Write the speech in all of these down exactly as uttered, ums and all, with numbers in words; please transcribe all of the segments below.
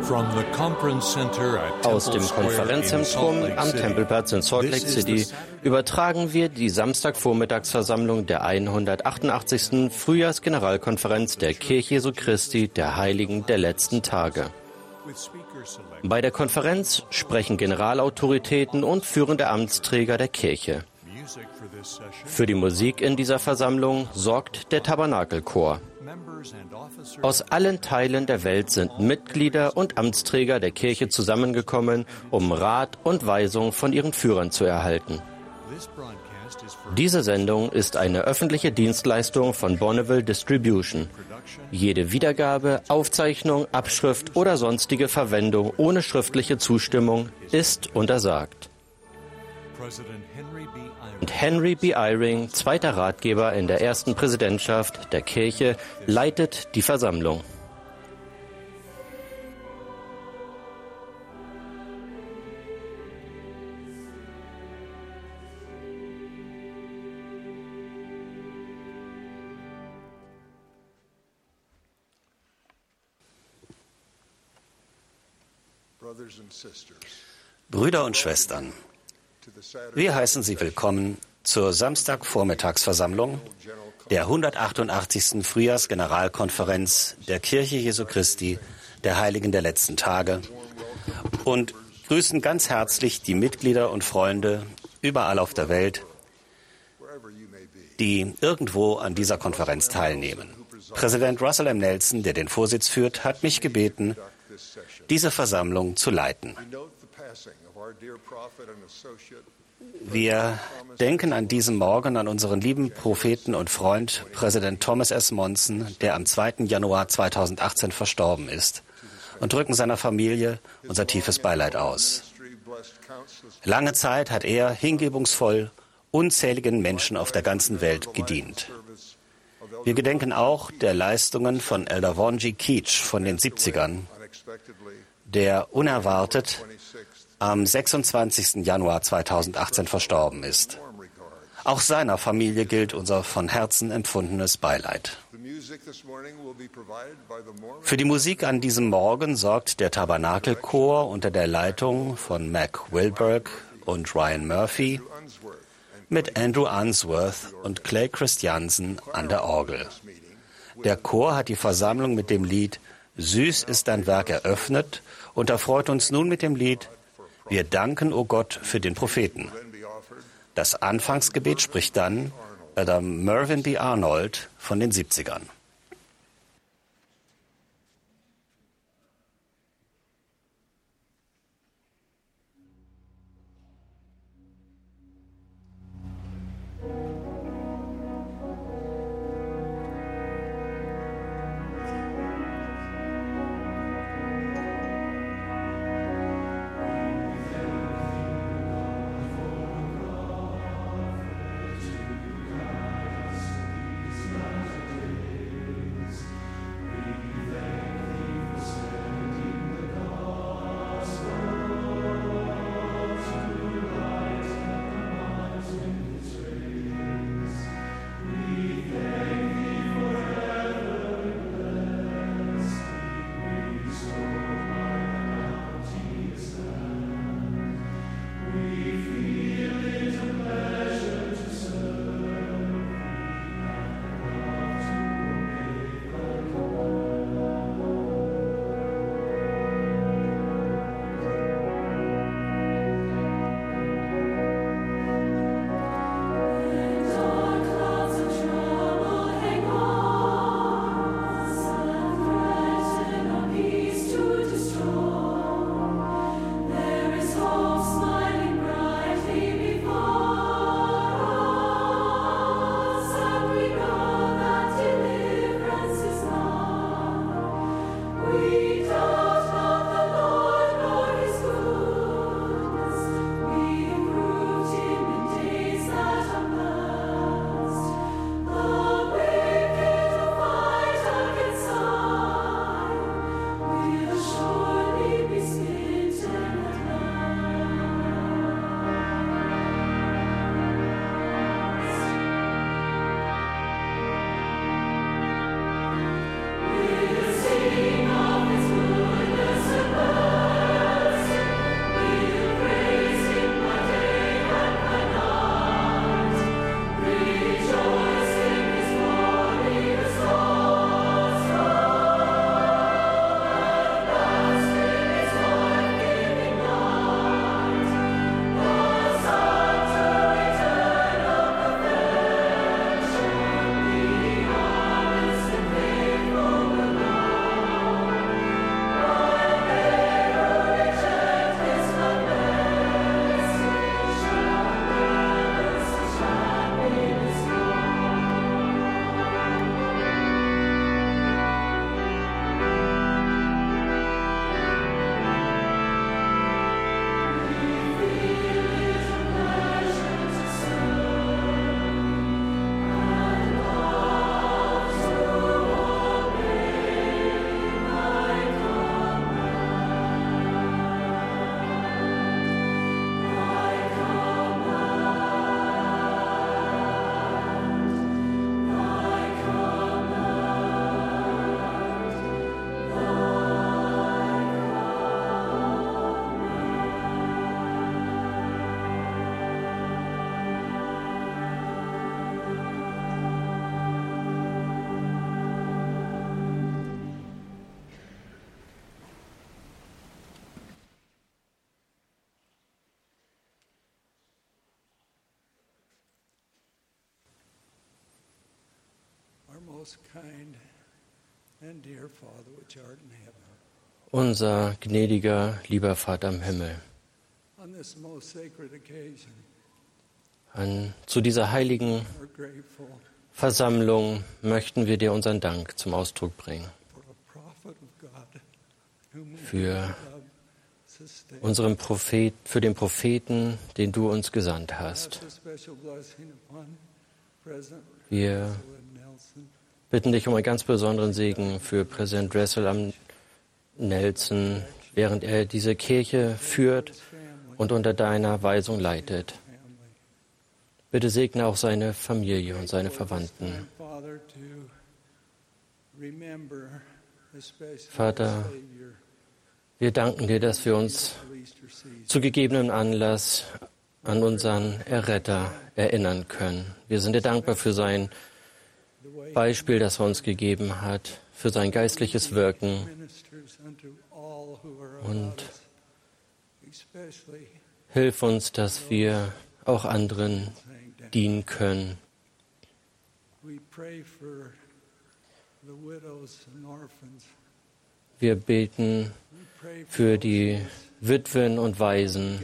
Aus dem Konferenzzentrum am Tempelplatz in Salt Lake City übertragen wir die Samstagvormittagsversammlung der hundertachtundachtzigsten Frühjahrsgeneralkonferenz der Kirche Jesu Christi der Heiligen der letzten Tage. Bei der Konferenz sprechen Generalautoritäten und führende Amtsträger der Kirche. Für die Musik in dieser Versammlung sorgt der Tabernakelchor. Aus allen Teilen der Welt sind Mitglieder und Amtsträger der Kirche zusammengekommen, um Rat und Weisung von ihren Führern zu erhalten. Diese Sendung ist eine öffentliche Dienstleistung von Bonneville Distribution. Jede Wiedergabe, Aufzeichnung, Abschrift oder sonstige Verwendung ohne schriftliche Zustimmung ist untersagt. Und Henry B. Eyring, zweiter Ratgeber in der ersten Präsidentschaft der Kirche, leitet die Versammlung. Brüder und Schwestern, wir heißen Sie willkommen zur Samstagvormittagsversammlung der hundertachtundachtzigsten Frühjahrsgeneralkonferenz der Kirche Jesu Christi der Heiligen der letzten Tage und grüßen ganz herzlich die Mitglieder und Freunde überall auf der Welt, die irgendwo an dieser Konferenz teilnehmen. Präsident Russell M. Nelson, der den Vorsitz führt, hat mich gebeten, diese Versammlung zu leiten. Wir denken an diesem Morgen an unseren lieben Propheten und Freund, Präsident Thomas S. Monson, der am zweiten Januar zweitausendachtzehn verstorben ist, und drücken seiner Familie unser tiefes Beileid aus. Lange Zeit hat er hingebungsvoll unzähligen Menschen auf der ganzen Welt gedient. Wir gedenken auch der Leistungen von Elder Vaughn G. Keach von den siebzigern, der unerwartet am sechsundzwanzigsten Januar zweitausendachtzehn verstorben ist. Auch seiner Familie gilt unser von Herzen empfundenes Beileid. Für die Musik an diesem Morgen sorgt der Tabernakelchor unter der Leitung von Mac Wilberg und Ryan Murphy mit Andrew Unsworth und Clay Christiansen an der Orgel. Der Chor hat die Versammlung mit dem Lied »Süß ist dein Werk« eröffnet und erfreut uns nun mit dem Lied »Wir danken, o Gott, für den Propheten«. Das Anfangsgebet spricht dann Elder Mervyn B. Arnold von den siebzigern. Unser gnädiger, lieber Vater im Himmel, an, zu dieser heiligen Versammlung möchten wir dir unseren Dank zum Ausdruck bringen. Für unseren Prophet, für den Propheten, den du uns gesandt hast. Wir bitten dich um einen ganz besonderen Segen für Präsident Russell M. Nelson, während er diese Kirche führt und unter deiner Weisung leitet. Bitte segne auch seine Familie und seine Verwandten. Vater, wir danken dir, dass wir uns zu gegebenem Anlass an unseren Erretter erinnern können. Wir sind dir dankbar für sein Beispiel, das er uns gegeben hat, für sein geistliches Wirken. Und hilf uns, dass wir auch anderen dienen können. Wir beten für die Witwen und Waisen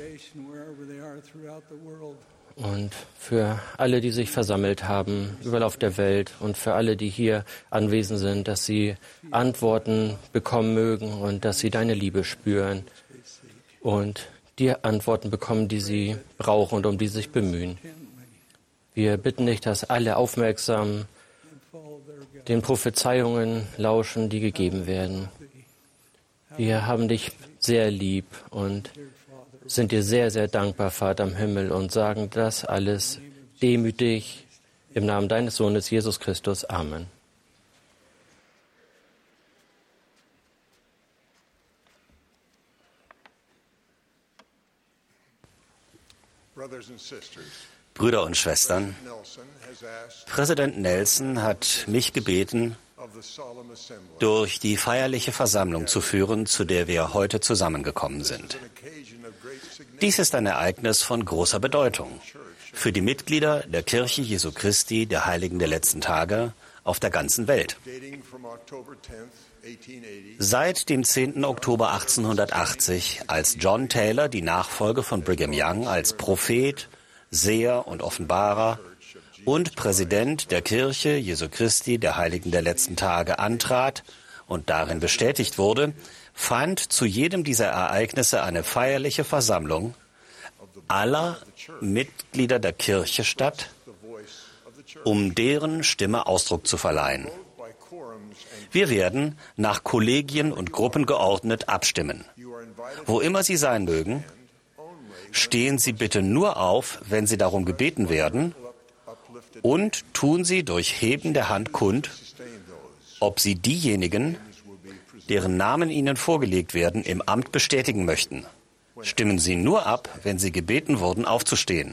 und für alle, die sich versammelt haben, überall auf der Welt, und für alle, die hier anwesend sind, dass sie Antworten bekommen mögen und dass sie deine Liebe spüren und die Antworten bekommen, die sie brauchen und um die sie sich bemühen. Wir bitten dich, dass alle aufmerksam den Prophezeiungen lauschen, die gegeben werden. Wir haben dich sehr lieb und sind dir sehr, sehr dankbar, Vater im Himmel, und sagen das alles demütig im Namen deines Sohnes Jesus Christus. Amen. Brüder und Schwestern, Präsident Nelson hat mich gebeten, durch die feierliche Versammlung zu führen, zu der wir heute zusammengekommen sind. Dies ist ein Ereignis von großer Bedeutung für die Mitglieder der Kirche Jesu Christi, der Heiligen der letzten Tage, auf der ganzen Welt. Seit dem zehnten Oktober achtzehnhundertachtzig, als John Taylor die Nachfolge von Brigham Young als Prophet, Seher und Offenbarer und Präsident der Kirche Jesu Christi, der Heiligen der letzten Tage, antrat und darin bestätigt wurde, fand zu jedem dieser Ereignisse eine feierliche Versammlung aller Mitglieder der Kirche statt, um deren Stimme Ausdruck zu verleihen. Wir werden nach Kollegien und Gruppen geordnet abstimmen. Wo immer Sie sein mögen, stehen Sie bitte nur auf, wenn Sie darum gebeten werden, und tun Sie durch Heben der Hand kund, ob Sie diejenigen, deren Namen Ihnen vorgelegt werden, im Amt bestätigen möchten. Stimmen Sie nur ab, wenn Sie gebeten wurden, aufzustehen.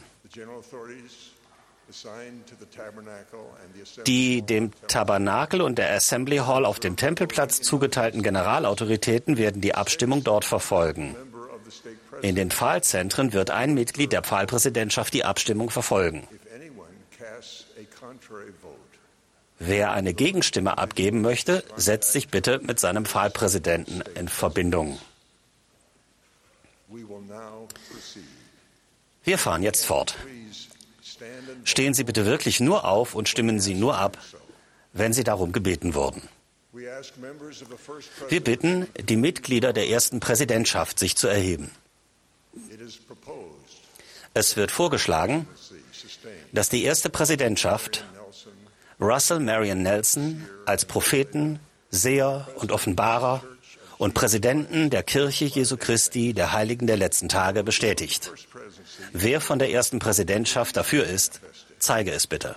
Die dem Tabernakel und der Assembly Hall auf dem Tempelplatz zugeteilten Generalautoritäten werden die Abstimmung dort verfolgen. In den Pfahlzentren wird ein Mitglied der Pfahlpräsidentschaft die Abstimmung verfolgen. Wer eine Gegenstimme abgeben möchte, setzt sich bitte mit seinem Pfahlpräsidenten in Verbindung. Wir fahren jetzt fort. Stehen Sie bitte wirklich nur auf und stimmen Sie nur ab, wenn Sie darum gebeten wurden. Wir bitten die Mitglieder der ersten Präsidentschaft, sich zu erheben. Es wird vorgeschlagen, dass die erste Präsidentschaft Russell Marion Nelson als Propheten, Seher und Offenbarer und Präsidenten der Kirche Jesu Christi, der Heiligen der letzten Tage, bestätigt. Wer von der ersten Präsidentschaft dafür ist, zeige es bitte.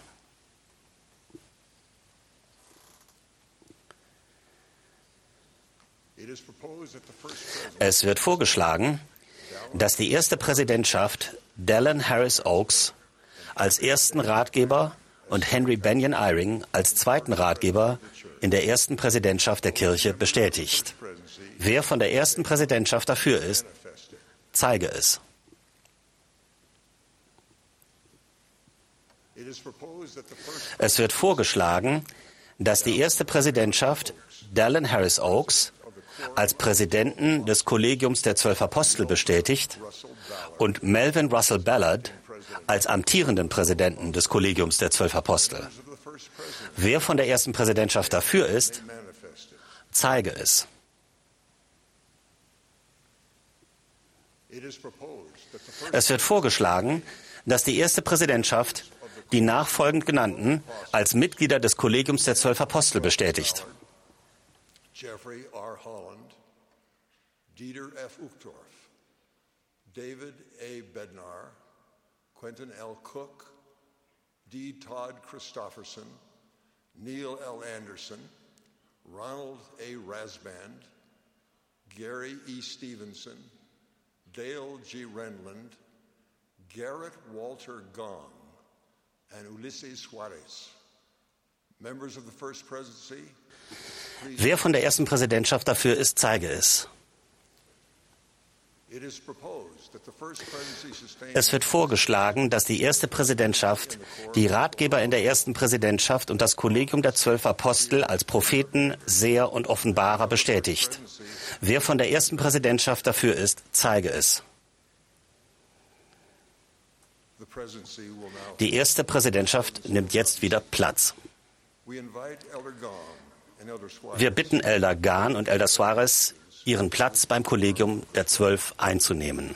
Es wird vorgeschlagen, dass die erste Präsidentschaft Dallin Harris Oaks als ersten Ratgeber und Henry Benyon Eyring als zweiten Ratgeber in der ersten Präsidentschaft der Kirche bestätigt. Wer von der ersten Präsidentschaft dafür ist, zeige es. Es wird vorgeschlagen, dass die erste Präsidentschaft Dallin Harris Oaks als Präsidenten des Kollegiums der Zwölf Apostel bestätigt und Melvin Russell Ballard als amtierenden Präsidenten des Kollegiums der Zwölf Apostel. Wer von der ersten Präsidentschaft dafür ist, zeige es. Es wird vorgeschlagen, dass die erste Präsidentschaft die nachfolgend genannten als Mitglieder des Kollegiums der Zwölf Apostel bestätigt. Jeffrey R. Holland, Dieter F. Uchtdorf, David A. Bednar, Quentin L. Cook, D. Todd Christofferson, Neil L. Anderson, Ronald A. Rasband, Gary E. Stevenson, Dale G. Renland, Garrett Walter Gong, and Ulysses Juarez. Members of the First Presidency, wer von der ersten Präsidentschaft dafür ist, zeige es. Es wird vorgeschlagen, dass die erste Präsidentschaft die Ratgeber in der ersten Präsidentschaft und das Kollegium der Zwölf Apostel als Propheten, Seher und Offenbarer bestätigt. Wer von der ersten Präsidentschaft dafür ist, zeige es. Die erste Präsidentschaft nimmt jetzt wieder Platz. Wir bitten Elder Gahn und Elder Suarez, ihren Platz beim Kollegium der Zwölf einzunehmen.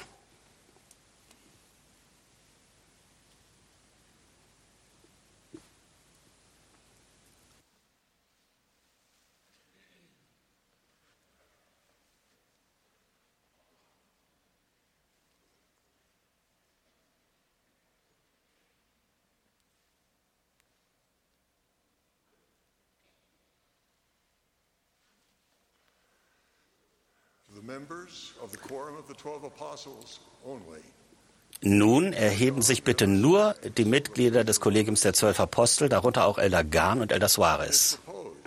Nun erheben sich bitte nur die Mitglieder des Kollegiums der Zwölf Apostel, darunter auch Elder Gahn und Elder Suarez.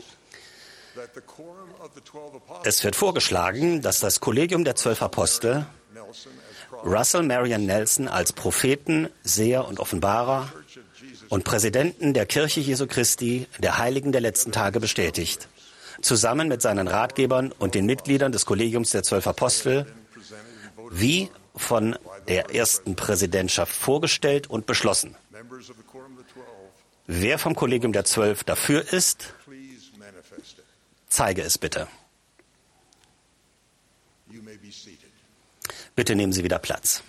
Es wird vorgeschlagen, dass das Kollegium der Zwölf Apostel Russell Marion Nelson als Propheten, Seher und Offenbarer und Präsidenten der Kirche Jesu Christi, der Heiligen der letzten Tage bestätigt, zusammen mit seinen Ratgebern und den Mitgliedern des Kollegiums der Zwölf Apostel, wie von der ersten Präsidentschaft vorgestellt und beschlossen. Wer vom Kollegium der Zwölf dafür ist, zeige es bitte. Bitte nehmen Sie wieder Platz.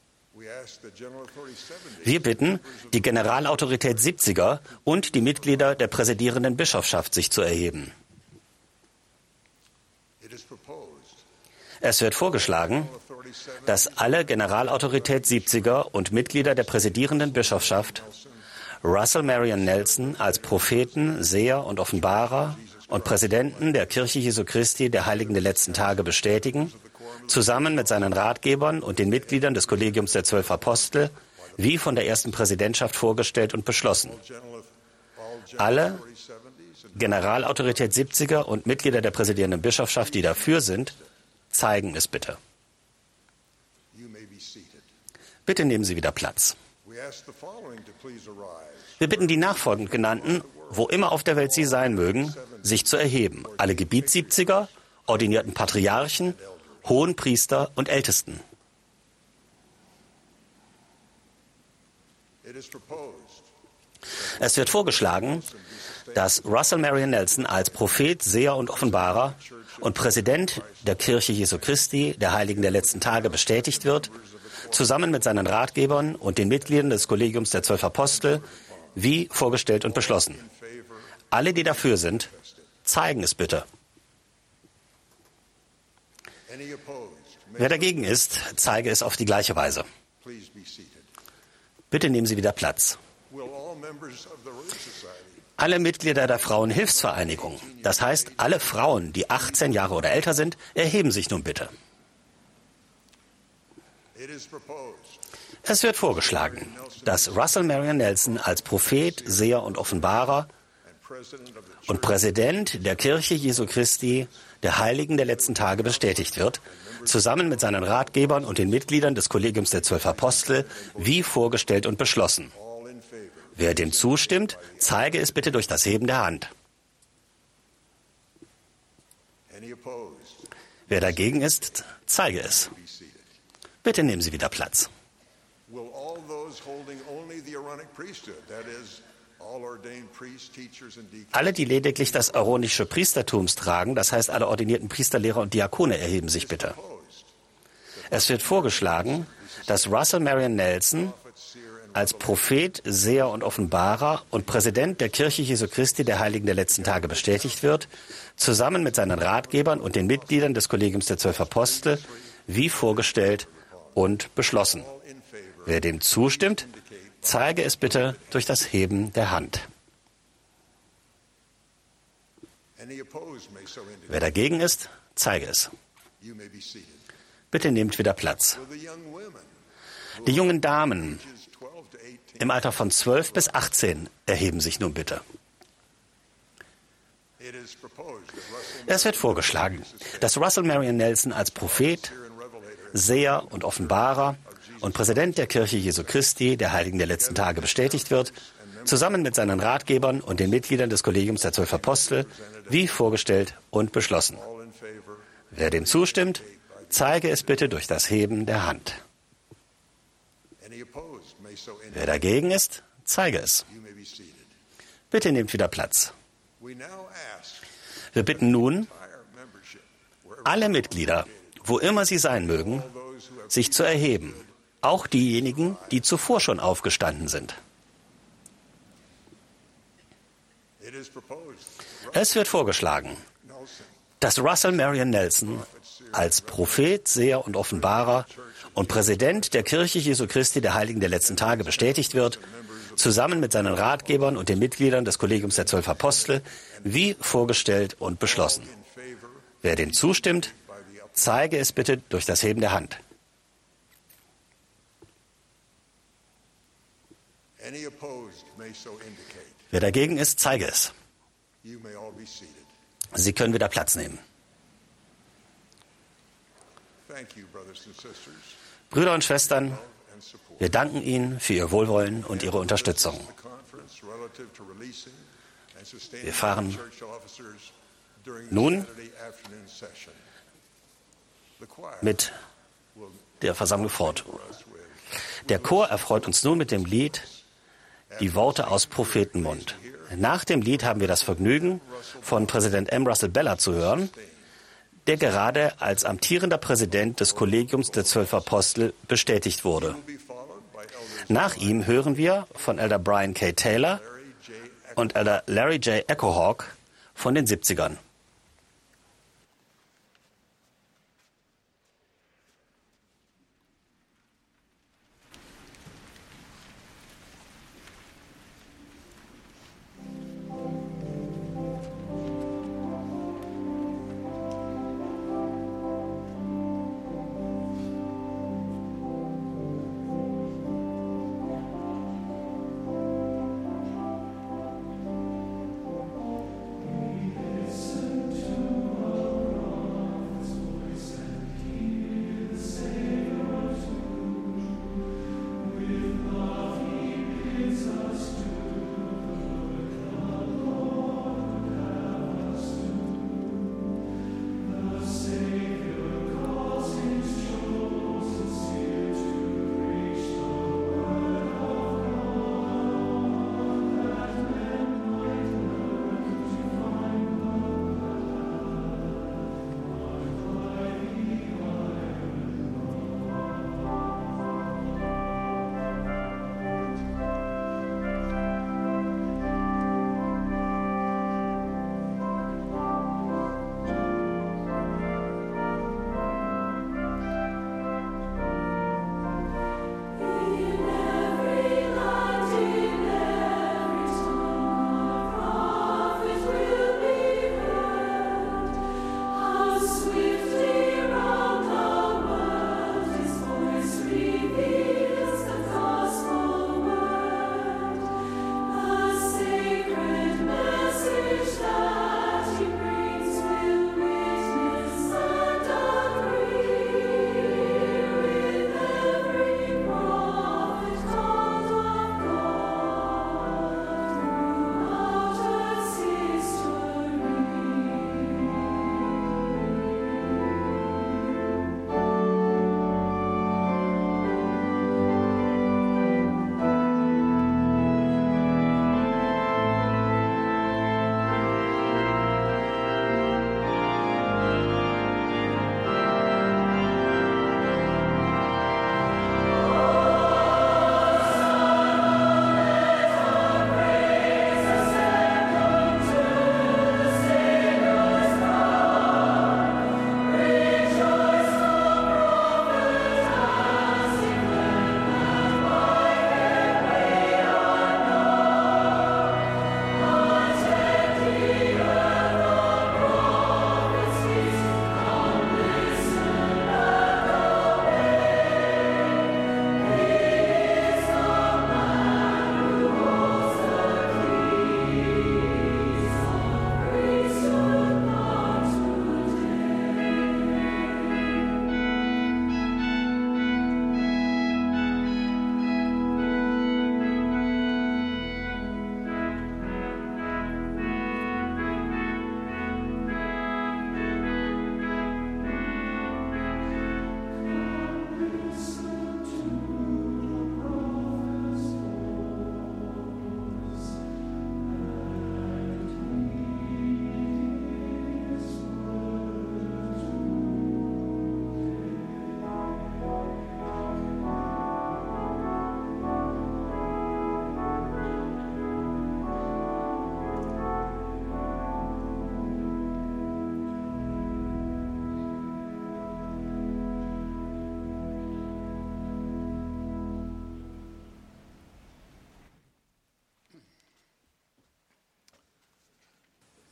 Wir bitten die Generalautorität siebziger und die Mitglieder der präsidierenden Bischofschaft, sich zu erheben. Es wird vorgeschlagen, dass alle Generalautorität siebziger und Mitglieder der präsidierenden Bischofschaft Russell Marion Nelson als Propheten, Seher und Offenbarer und Präsidenten der Kirche Jesu Christi, der Heiligen der letzten Tage bestätigen, zusammen mit seinen Ratgebern und den Mitgliedern des Kollegiums der Zwölf Apostel, wie von der ersten Präsidentschaft vorgestellt und beschlossen. Alle Generalautorität siebziger und Mitglieder der präsidierenden Bischofschaft, die dafür sind, zeigen es bitte. Bitte nehmen Sie wieder Platz. Wir bitten die nachfolgend genannten, wo immer auf der Welt sie sein mögen, sich zu erheben. Alle Gebietssiebziger, ordinierten Patriarchen, Hohenpriester und Ältesten. Es wird vorgeschlagen, dass Russell Marion Nelson als Prophet, Seher und Offenbarer und Präsident der Kirche Jesu Christi, der Heiligen der letzten Tage, bestätigt wird, zusammen mit seinen Ratgebern und den Mitgliedern des Kollegiums der Zwölf Apostel, wie vorgestellt und beschlossen. Alle, die dafür sind, zeigen es bitte. Wer dagegen ist, zeige es auf die gleiche Weise. Bitte nehmen Sie wieder Platz. Alle Mitglieder der Frauenhilfsvereinigung, das heißt alle Frauen, die achtzehn Jahre oder älter sind, erheben sich nun bitte. Es wird vorgeschlagen, dass Russell Marion Nelson als Prophet, Seher und Offenbarer und Präsident der Kirche Jesu Christi, der Heiligen der letzten Tage, bestätigt wird, zusammen mit seinen Ratgebern und den Mitgliedern des Kollegiums der Zwölf Apostel, wie vorgestellt und beschlossen. Wer dem zustimmt, zeige es bitte durch das Heben der Hand. Wer dagegen ist, zeige es. Bitte nehmen Sie wieder Platz. Alle, die lediglich das aaronische Priestertum tragen, das heißt alle ordinierten Priester, Lehrer und Diakone, erheben sich bitte. Es wird vorgeschlagen, dass Russell Marion Nelson als Prophet, Seher und Offenbarer und Präsident der Kirche Jesu Christi der Heiligen der letzten Tage bestätigt wird, zusammen mit seinen Ratgebern und den Mitgliedern des Kollegiums der Zwölf Apostel, wie vorgestellt und beschlossen. Wer dem zustimmt, zeige es bitte durch das Heben der Hand. Wer dagegen ist, zeige es. Bitte nehmt wieder Platz. Die jungen Damen im Alter von zwölf bis achtzehn erheben sich nun bitte. Es wird vorgeschlagen, dass Russell Marion Nelson als Prophet, Seher und Offenbarer und Präsident der Kirche Jesu Christi der Heiligen der letzten Tage bestätigt wird, zusammen mit seinen Ratgebern und den Mitgliedern des Kollegiums der Zwölf Apostel, wie vorgestellt und beschlossen. Wer dem zustimmt, zeige es bitte durch das Heben der Hand. Wer dagegen ist, zeige es. Bitte nehmt wieder Platz. Wir bitten nun alle Mitglieder, wo immer sie sein mögen, sich zu erheben, auch diejenigen, die zuvor schon aufgestanden sind. Es wird vorgeschlagen, dass Russell Marion Nelson als Prophet, Seher und Offenbarer und Präsident der Kirche Jesu Christi der Heiligen der letzten Tage bestätigt wird, zusammen mit seinen Ratgebern und den Mitgliedern des Kollegiums der Zwölf Apostel, wie vorgestellt und beschlossen. Wer dem zustimmt, zeige es bitte durch das Heben der Hand. Wer dagegen ist, zeige es. Sie können wieder Platz nehmen. Brüder und Schwestern, wir danken Ihnen für Ihr Wohlwollen und Ihre Unterstützung. Wir fahren nun mit der Versammlung fort. Der Chor erfreut uns nun mit dem Lied Die Worte aus Prophetenmund. Nach dem Lied haben wir das Vergnügen, von Präsident M. Russell Ballard zu hören, der gerade als amtierender Präsident des Kollegiums der Zwölf Apostel bestätigt wurde. Nach ihm hören wir von Elder Brian K. Taylor und Elder Larry J. Echohawk von den siebzigern. Listen.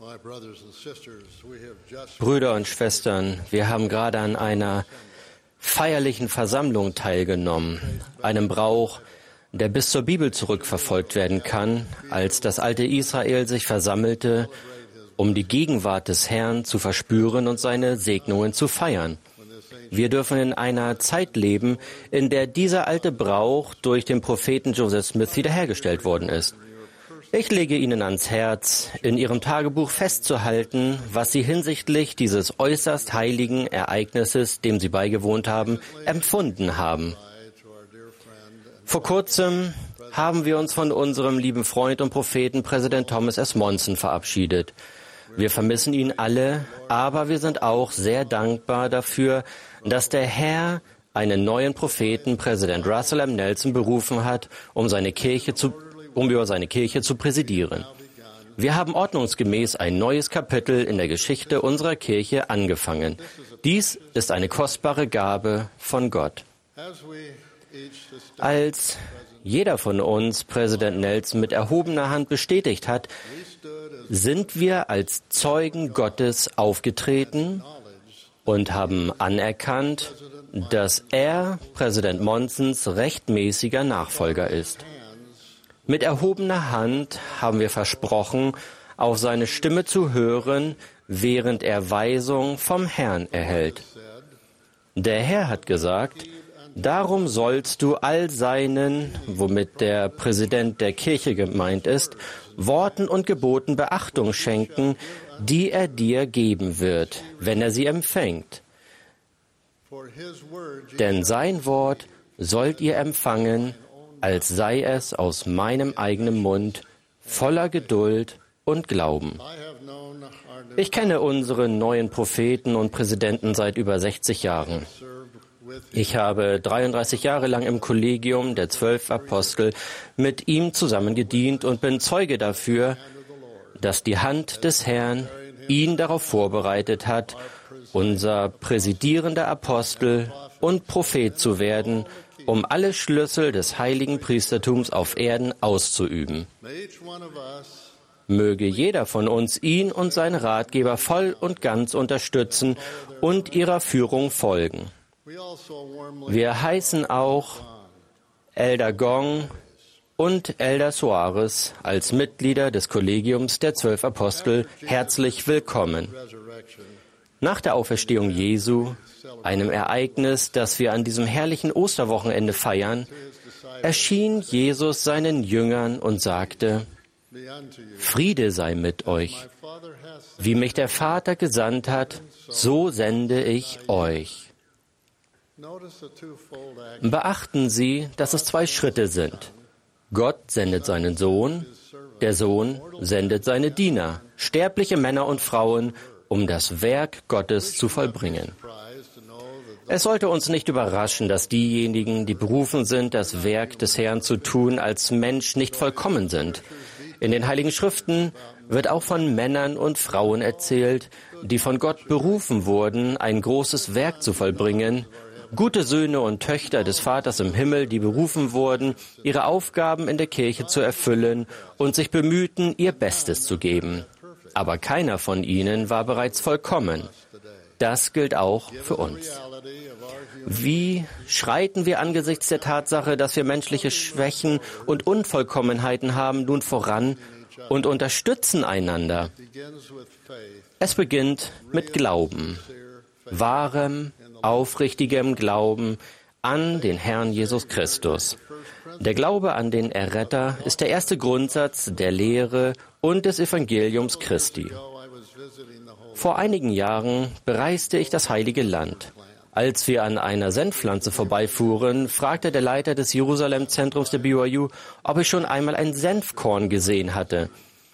Brüder und Schwestern, wir haben gerade an einer feierlichen Versammlung teilgenommen, einem Brauch, der bis zur Bibel zurückverfolgt werden kann, als das alte Israel sich versammelte, um die Gegenwart des Herrn zu verspüren und seine Segnungen zu feiern. Wir dürfen in einer Zeit leben, in der dieser alte Brauch durch den Propheten Joseph Smith wiederhergestellt worden ist. Ich lege Ihnen ans Herz, in Ihrem Tagebuch festzuhalten, was Sie hinsichtlich dieses äußerst heiligen Ereignisses, dem Sie beigewohnt haben, empfunden haben. Vor kurzem haben wir uns von unserem lieben Freund und Propheten Präsident Thomas S. Monson verabschiedet. Wir vermissen ihn alle, aber wir sind auch sehr dankbar dafür, dass der Herr einen neuen Propheten, Präsident Russell M. Nelson, berufen hat, um seine Kirche zu um über seine Kirche zu präsidieren. Wir haben ordnungsgemäß ein neues Kapitel in der Geschichte unserer Kirche angefangen. Dies ist eine kostbare Gabe von Gott. Als jeder von uns Präsident Nelson mit erhobener Hand bestätigt hat, sind wir als Zeugen Gottes aufgetreten und haben anerkannt, dass er Präsident Monsons rechtmäßiger Nachfolger ist. Mit erhobener Hand haben wir versprochen, auf seine Stimme zu hören, während er Weisung vom Herrn erhält. Der Herr hat gesagt, darum sollst du all seinen, womit der Präsident der Kirche gemeint ist, Worten und Geboten Beachtung schenken, die er dir geben wird, wenn er sie empfängt. Denn sein Wort sollt ihr empfangen, als sei es aus meinem eigenen Mund, voller Geduld und Glauben. Ich kenne unseren neuen Propheten und Präsidenten seit über sechzig Jahren. Ich habe dreiunddreißig Jahre lang im Kollegium der zwölf Apostel mit ihm zusammen gedient und bin Zeuge dafür, dass die Hand des Herrn ihn darauf vorbereitet hat, unser präsidierender Apostel und Prophet zu werden, um alle Schlüssel des heiligen Priestertums auf Erden auszuüben. Möge jeder von uns ihn und seine Ratgeber voll und ganz unterstützen und ihrer Führung folgen. Wir heißen auch Elder Gong und Elder Soares als Mitglieder des Kollegiums der zwölf Apostel herzlich willkommen. Nach der Auferstehung Jesu, einem Ereignis, das wir an diesem herrlichen Osterwochenende feiern, erschien Jesus seinen Jüngern und sagte, Friede sei mit euch. Wie mich der Vater gesandt hat, so sende ich euch. Beachten Sie, dass es zwei Schritte sind. Gott sendet seinen Sohn, der Sohn sendet seine Diener, sterbliche Männer und Frauen, um das Werk Gottes zu vollbringen. Es sollte uns nicht überraschen, dass diejenigen, die berufen sind, das Werk des Herrn zu tun, als Mensch nicht vollkommen sind. In den Heiligen Schriften wird auch von Männern und Frauen erzählt, die von Gott berufen wurden, ein großes Werk zu vollbringen, gute Söhne und Töchter des Vaters im Himmel, die berufen wurden, ihre Aufgaben in der Kirche zu erfüllen und sich bemühten, ihr Bestes zu geben. Aber keiner von ihnen war bereits vollkommen. Das gilt auch für uns. Wie schreiten wir angesichts der Tatsache, dass wir menschliche Schwächen und Unvollkommenheiten haben, nun voran und unterstützen einander? Es beginnt mit Glauben, wahrem, aufrichtigem Glauben an den Herrn Jesus Christus. Der Glaube an den Erretter ist der erste Grundsatz der Lehre und des Evangeliums Christi. Vor einigen Jahren bereiste ich das Heilige Land. Als wir an einer Senfpflanze vorbeifuhren, fragte der Leiter des Jerusalem-Zentrums der B Y U, ob ich schon einmal ein Senfkorn gesehen hatte.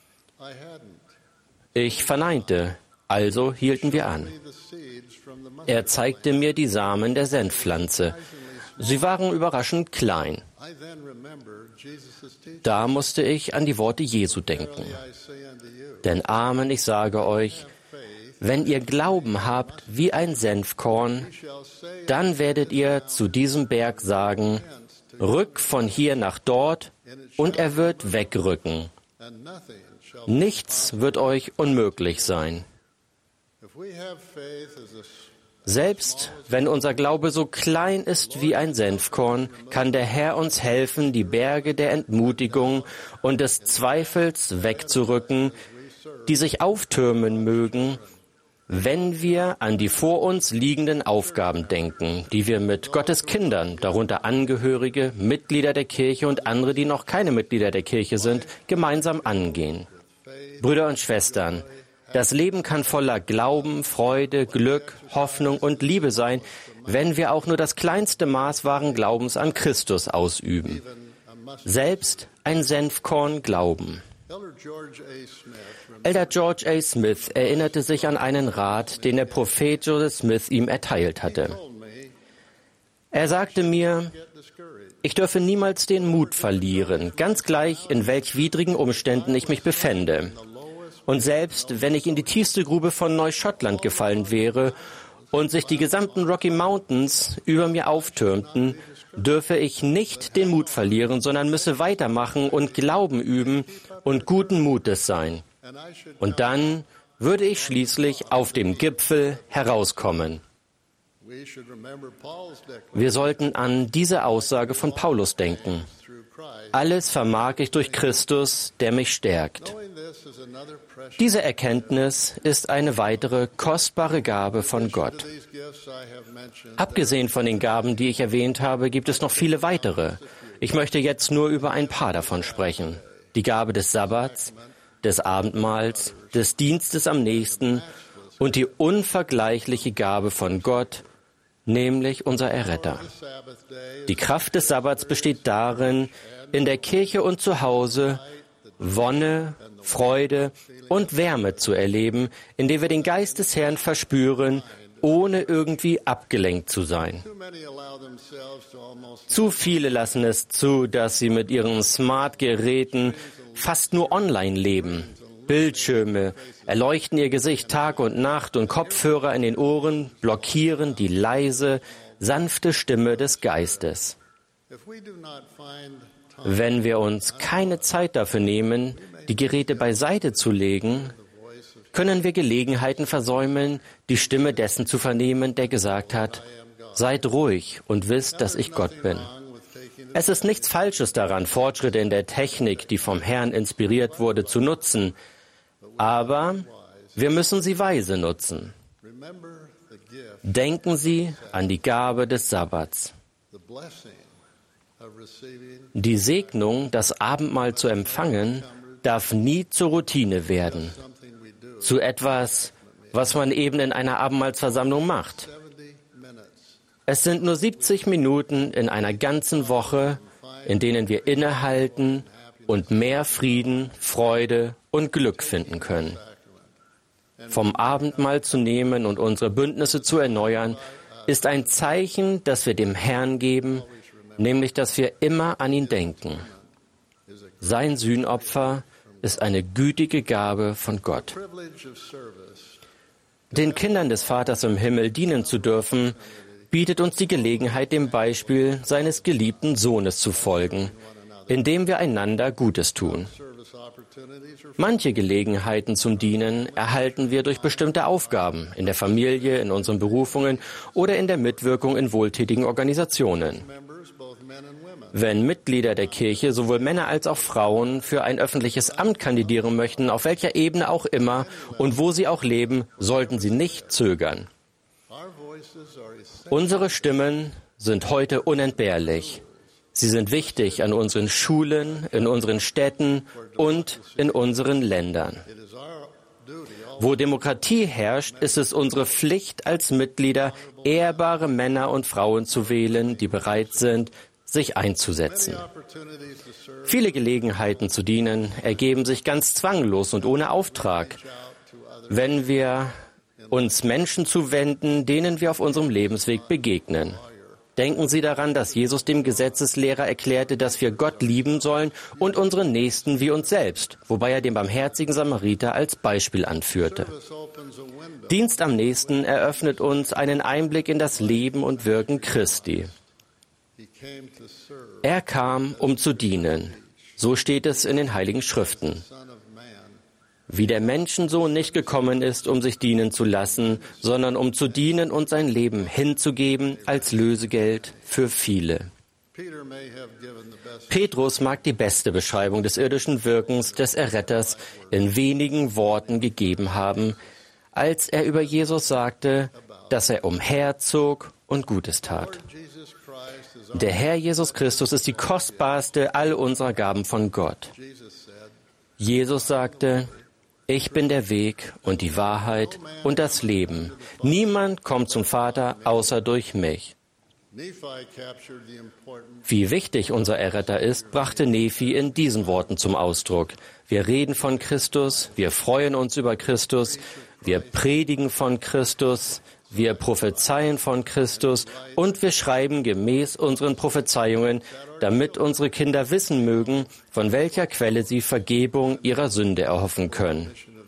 Ich verneinte, also hielten wir an. Er zeigte mir die Samen der Senfpflanze. Sie waren überraschend klein. Da musste ich an die Worte Jesu denken. Denn Amen, ich sage euch, wenn ihr Glauben habt wie ein Senfkorn, dann werdet ihr zu diesem Berg sagen, rück von hier nach dort, und er wird wegrücken. Nichts wird euch unmöglich sein. Selbst wenn unser Glaube so klein ist wie ein Senfkorn, kann der Herr uns helfen, die Berge der Entmutigung und des Zweifels wegzurücken, die sich auftürmen mögen, wenn wir an die vor uns liegenden Aufgaben denken, die wir mit Gottes Kindern, darunter Angehörige, Mitglieder der Kirche und andere, die noch keine Mitglieder der Kirche sind, gemeinsam angehen. Brüder und Schwestern, das Leben kann voller Glauben, Freude, Glück, Hoffnung und Liebe sein, wenn wir auch nur das kleinste Maß wahren Glaubens an Christus ausüben. Selbst ein Senfkorn Glauben. Elder George A. Smith erinnerte sich an einen Rat, den der Prophet Joseph Smith ihm erteilt hatte. Er sagte mir, ich dürfe niemals den Mut verlieren, ganz gleich in welch widrigen Umständen ich mich befände. Und selbst wenn ich in die tiefste Grube von Neuschottland gefallen wäre und sich die gesamten Rocky Mountains über mir auftürmten, dürfe ich nicht den Mut verlieren, sondern müsse weitermachen und Glauben üben und guten Mutes sein. Und dann würde ich schließlich auf dem Gipfel herauskommen. Wir sollten an diese Aussage von Paulus denken. Alles vermag ich durch Christus, der mich stärkt. Diese Erkenntnis ist eine weitere kostbare Gabe von Gott. Abgesehen von den Gaben, die ich erwähnt habe, gibt es noch viele weitere. Ich möchte jetzt nur über ein paar davon sprechen. Die Gabe des Sabbats, des Abendmahls, des Dienstes am Nächsten und die unvergleichliche Gabe von Gott, nämlich unser Erretter. Die Kraft des Sabbats besteht darin, in der Kirche und zu Hause Wonne, Freude und Wärme zu erleben, indem wir den Geist des Herrn verspüren, ohne irgendwie abgelenkt zu sein. Zu viele lassen es zu, dass sie mit ihren Smart-Geräten fast nur online leben. Bildschirme erleuchten ihr Gesicht Tag und Nacht und Kopfhörer in den Ohren blockieren die leise, sanfte Stimme des Geistes. Wenn wir uns keine Zeit dafür nehmen, die Geräte beiseite zu legen, können wir Gelegenheiten versäumen, die Stimme dessen zu vernehmen, der gesagt hat, seid ruhig und wisst, dass ich Gott bin. Es ist nichts Falsches daran, Fortschritte in der Technik, die vom Herrn inspiriert wurde, zu nutzen, aber wir müssen sie weise nutzen. Denken Sie an die Gabe des Sabbats. Die Segnung, das Abendmahl zu empfangen, darf nie zur Routine werden, zu etwas, was man eben in einer Abendmahlsversammlung macht. Es sind nur siebzig Minuten in einer ganzen Woche, in denen wir innehalten und mehr Frieden, Freude und Glück finden können. Vom Abendmahl zu nehmen und unsere Bündnisse zu erneuern, ist ein Zeichen, das wir dem Herrn geben, nämlich, dass wir immer an ihn denken. Sein Sühnopfer ist eine gütige Gabe von Gott. Den Kindern des Vaters im Himmel dienen zu dürfen, bietet uns die Gelegenheit, dem Beispiel seines geliebten Sohnes zu folgen, indem wir einander Gutes tun. Manche Gelegenheiten zum Dienen erhalten wir durch bestimmte Aufgaben, in der Familie, in unseren Berufungen oder in der Mitwirkung in wohltätigen Organisationen. Wenn Mitglieder der Kirche, sowohl Männer als auch Frauen, für ein öffentliches Amt kandidieren möchten, auf welcher Ebene auch immer und wo sie auch leben, sollten sie nicht zögern. Unsere Stimmen sind heute unentbehrlich. Sie sind wichtig an unseren Schulen, in unseren Städten und in unseren Ländern. Wo Demokratie herrscht, ist es unsere Pflicht als Mitglieder, ehrbare Männer und Frauen zu wählen, die bereit sind, sich einzusetzen. Viele Gelegenheiten zu dienen ergeben sich ganz zwanglos und ohne Auftrag, wenn wir uns Menschen zuwenden, denen wir auf unserem Lebensweg begegnen. Denken Sie daran, dass Jesus dem Gesetzeslehrer erklärte, dass wir Gott lieben sollen und unseren Nächsten wie uns selbst, wobei er den barmherzigen Samariter als Beispiel anführte. Dienst am Nächsten eröffnet uns einen Einblick in das Leben und Wirken Christi. Er kam, um zu dienen. So steht es in den Heiligen Schriften. Wie der Menschensohn nicht gekommen ist, um sich dienen zu lassen, sondern um zu dienen und sein Leben hinzugeben als Lösegeld für viele. Petrus mag die beste Beschreibung des irdischen Wirkens des Erretters in wenigen Worten gegeben haben, als er über Jesus sagte, dass er umherzog und Gutes tat. Der Herr Jesus Christus ist die kostbarste all unserer Gaben von Gott. Jesus sagte, ich bin der Weg und die Wahrheit und das Leben. Niemand kommt zum Vater außer durch mich. Wie wichtig unser Erretter ist, brachte Nephi in diesen Worten zum Ausdruck. Wir reden von Christus, wir freuen uns über Christus, wir predigen von Christus, wir prophezeien von Christus und wir schreiben gemäß unseren Prophezeiungen, damit unsere Kinder wissen mögen, von welcher Quelle sie Vergebung ihrer Sünde erhoffen können.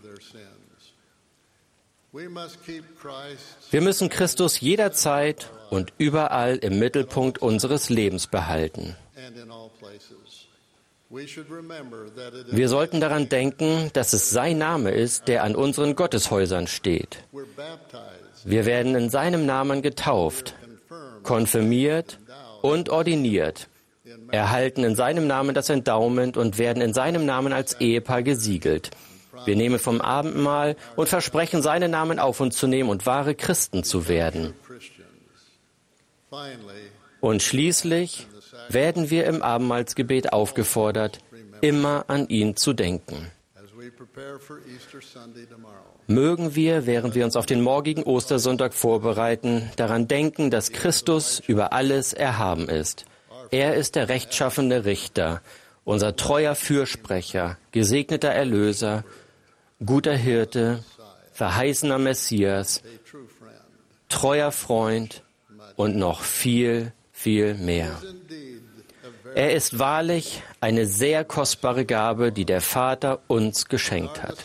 Wir müssen Christus jederzeit und überall im Mittelpunkt unseres Lebens behalten. Wir sollten daran denken, dass es sein Name ist, der an unseren Gotteshäusern steht. Wir werden in seinem Namen getauft, konfirmiert und ordiniert, erhalten in seinem Namen das Endowment und werden in seinem Namen als Ehepaar gesiegelt. Wir nehmen vom Abendmahl und versprechen, seinen Namen auf uns zu nehmen und wahre Christen zu werden. Und schließlich werden wir im Abendmahlsgebet aufgefordert, immer an ihn zu denken. Mögen wir, während wir uns auf den morgigen Ostersonntag vorbereiten, daran denken, dass Christus über alles erhaben ist. Er ist der rechtschaffene Richter, unser treuer Fürsprecher, gesegneter Erlöser, guter Hirte, verheißener Messias, treuer Freund und noch viel, viel mehr. Er ist wahrlich eine sehr kostbare Gabe, die der Vater uns geschenkt hat.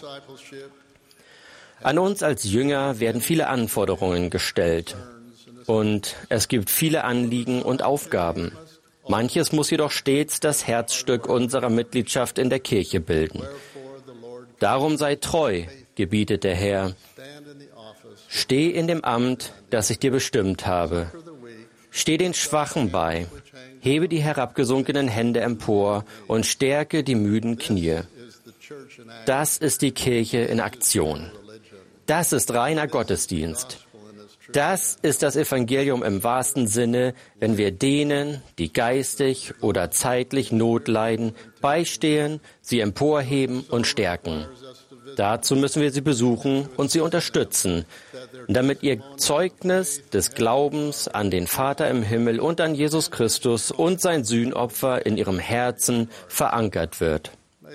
An uns als Jünger werden viele Anforderungen gestellt und es gibt viele Anliegen und Aufgaben. Manches muss jedoch stets das Herzstück unserer Mitgliedschaft in der Kirche bilden. Darum sei treu, gebietet der Herr. Steh in dem Amt, das ich dir bestimmt habe. Steh den Schwachen bei. Hebe die herabgesunkenen Hände empor und stärke die müden Knie. Das ist die Kirche in Aktion. Das ist reiner Gottesdienst. Das ist das Evangelium im wahrsten Sinne, wenn wir denen, die geistig oder zeitlich Not leiden, beistehen, sie emporheben und stärken. Dazu müssen wir sie besuchen und sie unterstützen, damit ihr Zeugnis des Glaubens an den Vater im Himmel und an Jesus Christus und sein Sühnopfer in ihrem Herzen verankert wird.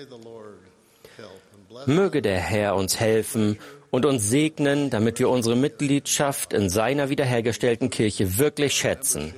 Möge der Herr uns helfen und uns segnen, damit wir unsere Mitgliedschaft in seiner wiederhergestellten Kirche wirklich schätzen.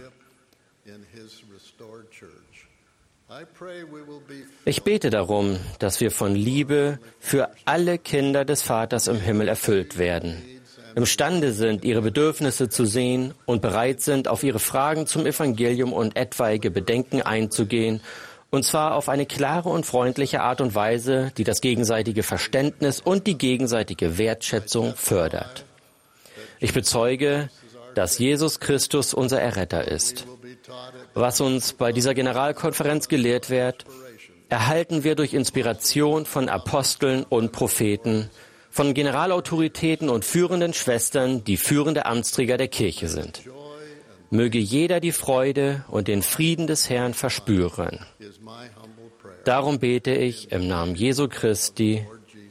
Ich bete darum, dass wir von Liebe für alle Kinder des Vaters im Himmel erfüllt werden, imstande sind, ihre Bedürfnisse zu sehen und bereit sind, auf ihre Fragen zum Evangelium und etwaige Bedenken einzugehen, und zwar auf eine klare und freundliche Art und Weise, die das gegenseitige Verständnis und die gegenseitige Wertschätzung fördert. Ich bezeuge, dass Jesus Christus unser Erretter ist. Was uns bei dieser Generalkonferenz gelehrt wird, erhalten wir durch Inspiration von Aposteln und Propheten, von Generalautoritäten und führenden Schwestern, die führende Amtsträger der Kirche sind. Möge jeder die Freude und den Frieden des Herrn verspüren. Darum bete ich im Namen Jesu Christi.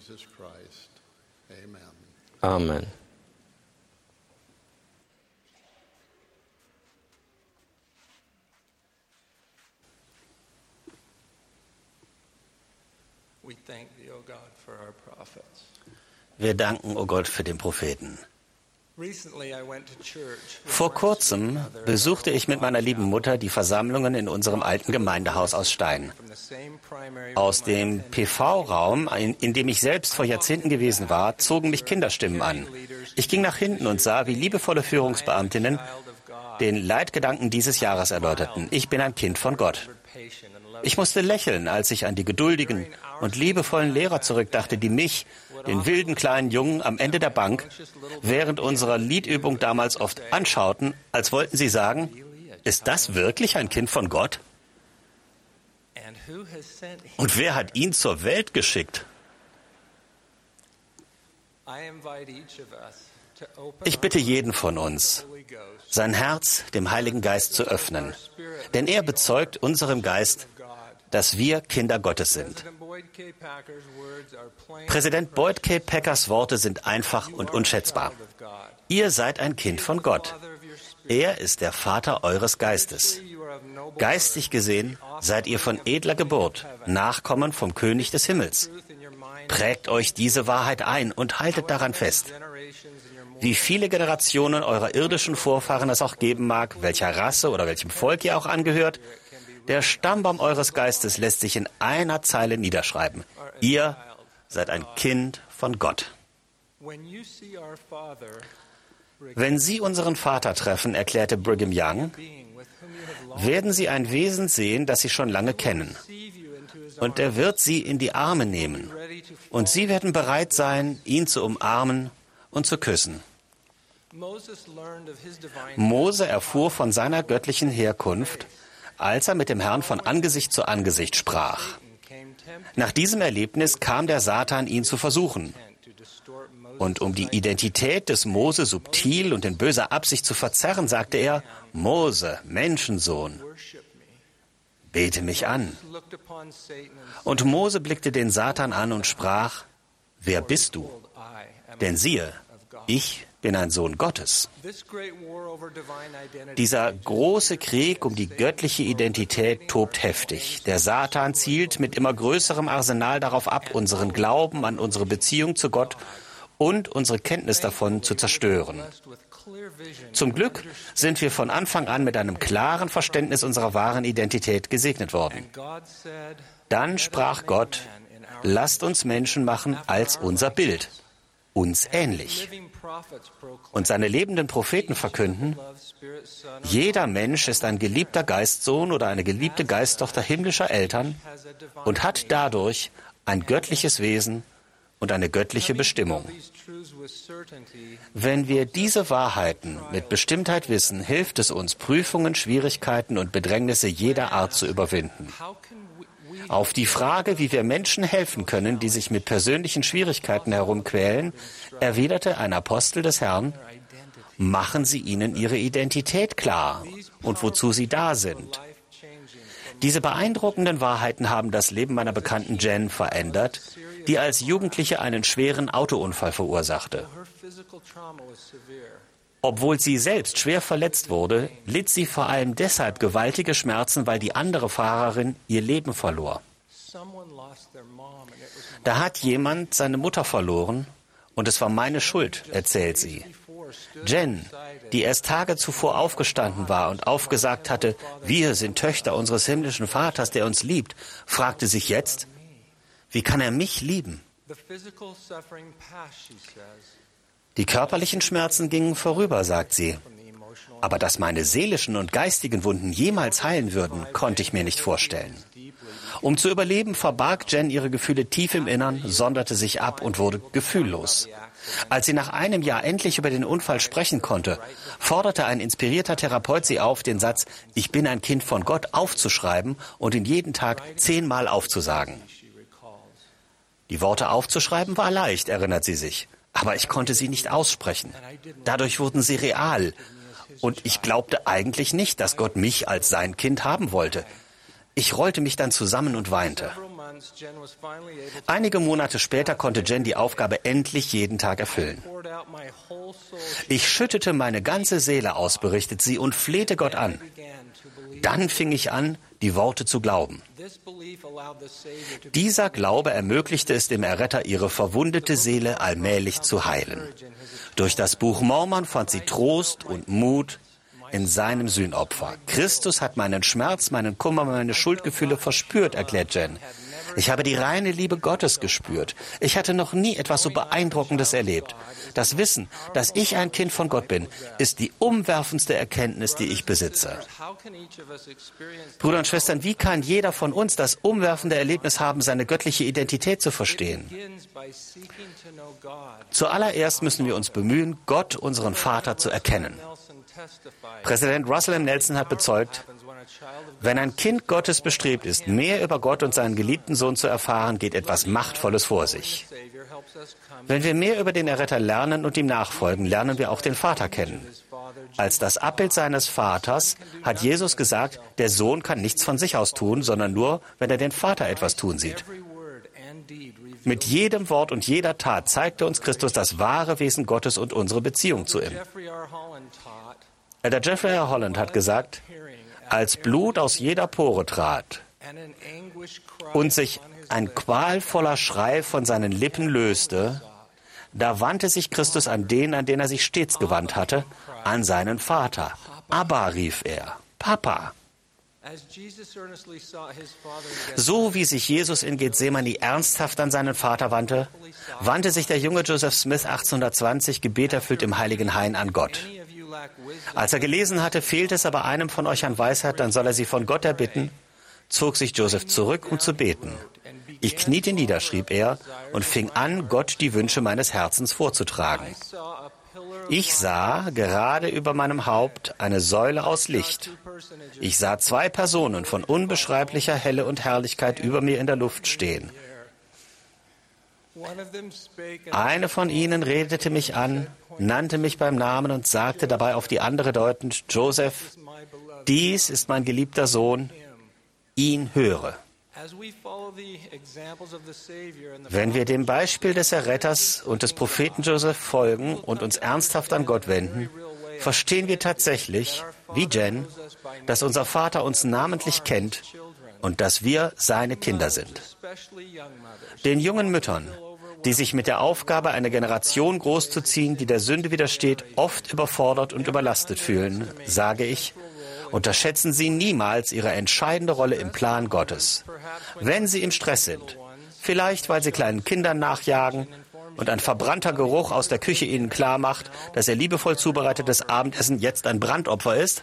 Amen. Wir danken, o Gott, für den Propheten. Vor kurzem besuchte ich mit meiner lieben Mutter die Versammlungen in unserem alten Gemeindehaus aus Stein. Aus dem P V-Raum, in, in dem ich selbst vor Jahrzehnten gewesen war, zogen mich Kinderstimmen an. Ich ging nach hinten und sah, wie liebevolle Führungsbeamtinnen den Leitgedanken dieses Jahres erläuterten. Ich bin ein Kind von Gott. Ich musste lächeln, als ich an die geduldigen und liebevollen Lehrer zurückdachte, die mich, den wilden kleinen Jungen am Ende der Bank, während unserer Liedübung damals oft anschauten, als wollten sie sagen, ist das wirklich ein Kind von Gott? Und wer hat ihn zur Welt geschickt? Ich bitte jeden von uns, sein Herz dem Heiligen Geist zu öffnen, denn er bezeugt unserem Geist, dass wir Kinder Gottes sind. Präsident Boyd K. Packers Worte sind einfach und unschätzbar. Ihr seid ein Kind von Gott. Er ist der Vater eures Geistes. Geistig gesehen seid ihr von edler Geburt, Nachkommen vom König des Himmels. Prägt euch diese Wahrheit ein und haltet daran fest. Wie viele Generationen eurer irdischen Vorfahren es auch geben mag, welcher Rasse oder welchem Volk ihr auch angehört, der Stammbaum eures Geistes lässt sich in einer Zeile niederschreiben. Ihr seid ein Kind von Gott. Wenn Sie unseren Vater treffen, erklärte Brigham Young, werden Sie ein Wesen sehen, das Sie schon lange kennen. Und er wird Sie in die Arme nehmen. Und Sie werden bereit sein, ihn zu umarmen und zu küssen. Mose erfuhr von seiner göttlichen Herkunft, als er mit dem Herrn von Angesicht zu Angesicht sprach. Nach diesem Erlebnis kam der Satan, ihn zu versuchen. Und um die Identität des Mose subtil und in böser Absicht zu verzerren, sagte er, Mose, Menschensohn, bete mich an. Und Mose blickte den Satan an und sprach, wer bist du? Denn siehe, ich bin ein Sohn Gottes. Dieser große Krieg um die göttliche Identität tobt heftig. Der Satan zielt mit immer größerem Arsenal darauf ab, unseren Glauben an unsere Beziehung zu Gott und unsere Kenntnis davon zu zerstören. Zum Glück sind wir von Anfang an mit einem klaren Verständnis unserer wahren Identität gesegnet worden. Dann sprach Gott, lasst uns Menschen machen als unser Bild, uns ähnlich. Und seine lebenden Propheten verkünden, jeder Mensch ist ein geliebter Geistsohn oder eine geliebte Geisttochter himmlischer Eltern und hat dadurch ein göttliches Wesen und eine göttliche Bestimmung. Wenn wir diese Wahrheiten mit Bestimmtheit wissen, hilft es uns, Prüfungen, Schwierigkeiten und Bedrängnisse jeder Art zu überwinden. Auf die Frage, wie wir Menschen helfen können, die sich mit persönlichen Schwierigkeiten herumquälen, erwiderte ein Apostel des Herrn, machen Sie ihnen ihre Identität klar und wozu sie da sind. Diese beeindruckenden Wahrheiten haben das Leben meiner Bekannten Jen verändert, die als Jugendliche einen schweren Autounfall verursachte. Obwohl sie selbst schwer verletzt wurde, litt sie vor allem deshalb gewaltige Schmerzen, weil die andere Fahrerin ihr Leben verlor. Da hat jemand seine Mutter verloren und es war meine Schuld, erzählt sie. Jen, die erst Tage zuvor aufgestanden war und aufgesagt hatte, wir sind Töchter unseres himmlischen Vaters, der uns liebt, fragte sich jetzt, wie kann er mich lieben? Die körperlichen Schmerzen gingen vorüber, sagt sie. Aber dass meine seelischen und geistigen Wunden jemals heilen würden, konnte ich mir nicht vorstellen. Um zu überleben, verbarg Jen ihre Gefühle tief im Innern, sonderte sich ab und wurde gefühllos. Als sie nach einem Jahr endlich über den Unfall sprechen konnte, forderte ein inspirierter Therapeut sie auf, den Satz »Ich bin ein Kind von Gott« aufzuschreiben und ihn jeden Tag zehnmal aufzusagen. Die Worte aufzuschreiben war leicht, erinnert sie sich. Aber ich konnte sie nicht aussprechen. Dadurch wurden sie real. Und ich glaubte eigentlich nicht, dass Gott mich als sein Kind haben wollte. Ich rollte mich dann zusammen und weinte. Einige Monate später konnte Jen die Aufgabe endlich jeden Tag erfüllen. Ich schüttete meine ganze Seele aus, berichtet sie, und flehte Gott an. Dann fing ich an, die Worte zu glauben. Dieser Glaube ermöglichte es dem Erretter, ihre verwundete Seele allmählich zu heilen. Durch das Buch Mormon fand sie Trost und Mut in seinem Sühnopfer. Christus hat meinen Schmerz, meinen Kummer, meine Schuldgefühle verspürt, erklärt Jen. Ich habe die reine Liebe Gottes gespürt. Ich hatte noch nie etwas so Beeindruckendes erlebt. Das Wissen, dass ich ein Kind von Gott bin, ist die umwerfendste Erkenntnis, die ich besitze. Brüder und Schwestern, wie kann jeder von uns das umwerfende Erlebnis haben, seine göttliche Identität zu verstehen? Zuallererst müssen wir uns bemühen, Gott, unseren Vater, zu erkennen. Präsident Russell M. Nelson hat bezeugt, wenn ein Kind Gottes bestrebt ist, mehr über Gott und seinen geliebten Sohn zu erfahren, geht etwas Machtvolles vor sich. Wenn wir mehr über den Erretter lernen und ihm nachfolgen, lernen wir auch den Vater kennen. Als das Abbild seines Vaters hat Jesus gesagt, der Sohn kann nichts von sich aus tun, sondern nur, wenn er den Vater etwas tun sieht. Mit jedem Wort und jeder Tat zeigte uns Christus das wahre Wesen Gottes und unsere Beziehung zu ihm. Der Jeffrey R. Holland hat gesagt, als Blut aus jeder Pore trat und sich ein qualvoller Schrei von seinen Lippen löste, da wandte sich Christus an den, an den er sich stets gewandt hatte, an seinen Vater. Abba, rief er, Papa. So wie sich Jesus in Gethsemane ernsthaft an seinen Vater wandte, wandte sich der junge Joseph Smith achtzehnhundertzwanzig gebeterfüllt im Heiligen Hain an Gott. Als er gelesen hatte, fehlt es aber einem von euch an Weisheit, dann soll er sie von Gott erbitten, zog sich Joseph zurück, um zu beten. Ich kniete nieder, schrieb er, und fing an, Gott die Wünsche meines Herzens vorzutragen. Ich sah gerade über meinem Haupt eine Säule aus Licht. Ich sah zwei Personen von unbeschreiblicher Helle und Herrlichkeit über mir in der Luft stehen. Eine von ihnen redete mich an, nannte mich beim Namen und sagte dabei auf die andere deutend, Joseph, dies ist mein geliebter Sohn, ihn höre. Wenn wir dem Beispiel des Erretters und des Propheten Joseph folgen und uns ernsthaft an Gott wenden, verstehen wir tatsächlich, wie Jen, dass unser Vater uns namentlich kennt und dass wir seine Kinder sind. Den jungen Müttern, die sich mit der Aufgabe, eine Generation großzuziehen, die der Sünde widersteht, oft überfordert und überlastet fühlen, sage ich, unterschätzen Sie niemals Ihre entscheidende Rolle im Plan Gottes. Wenn Sie im Stress sind, vielleicht weil Sie kleinen Kindern nachjagen und ein verbrannter Geruch aus der Küche Ihnen klar macht, dass Ihr liebevoll zubereitetes Abendessen jetzt ein Brandopfer ist,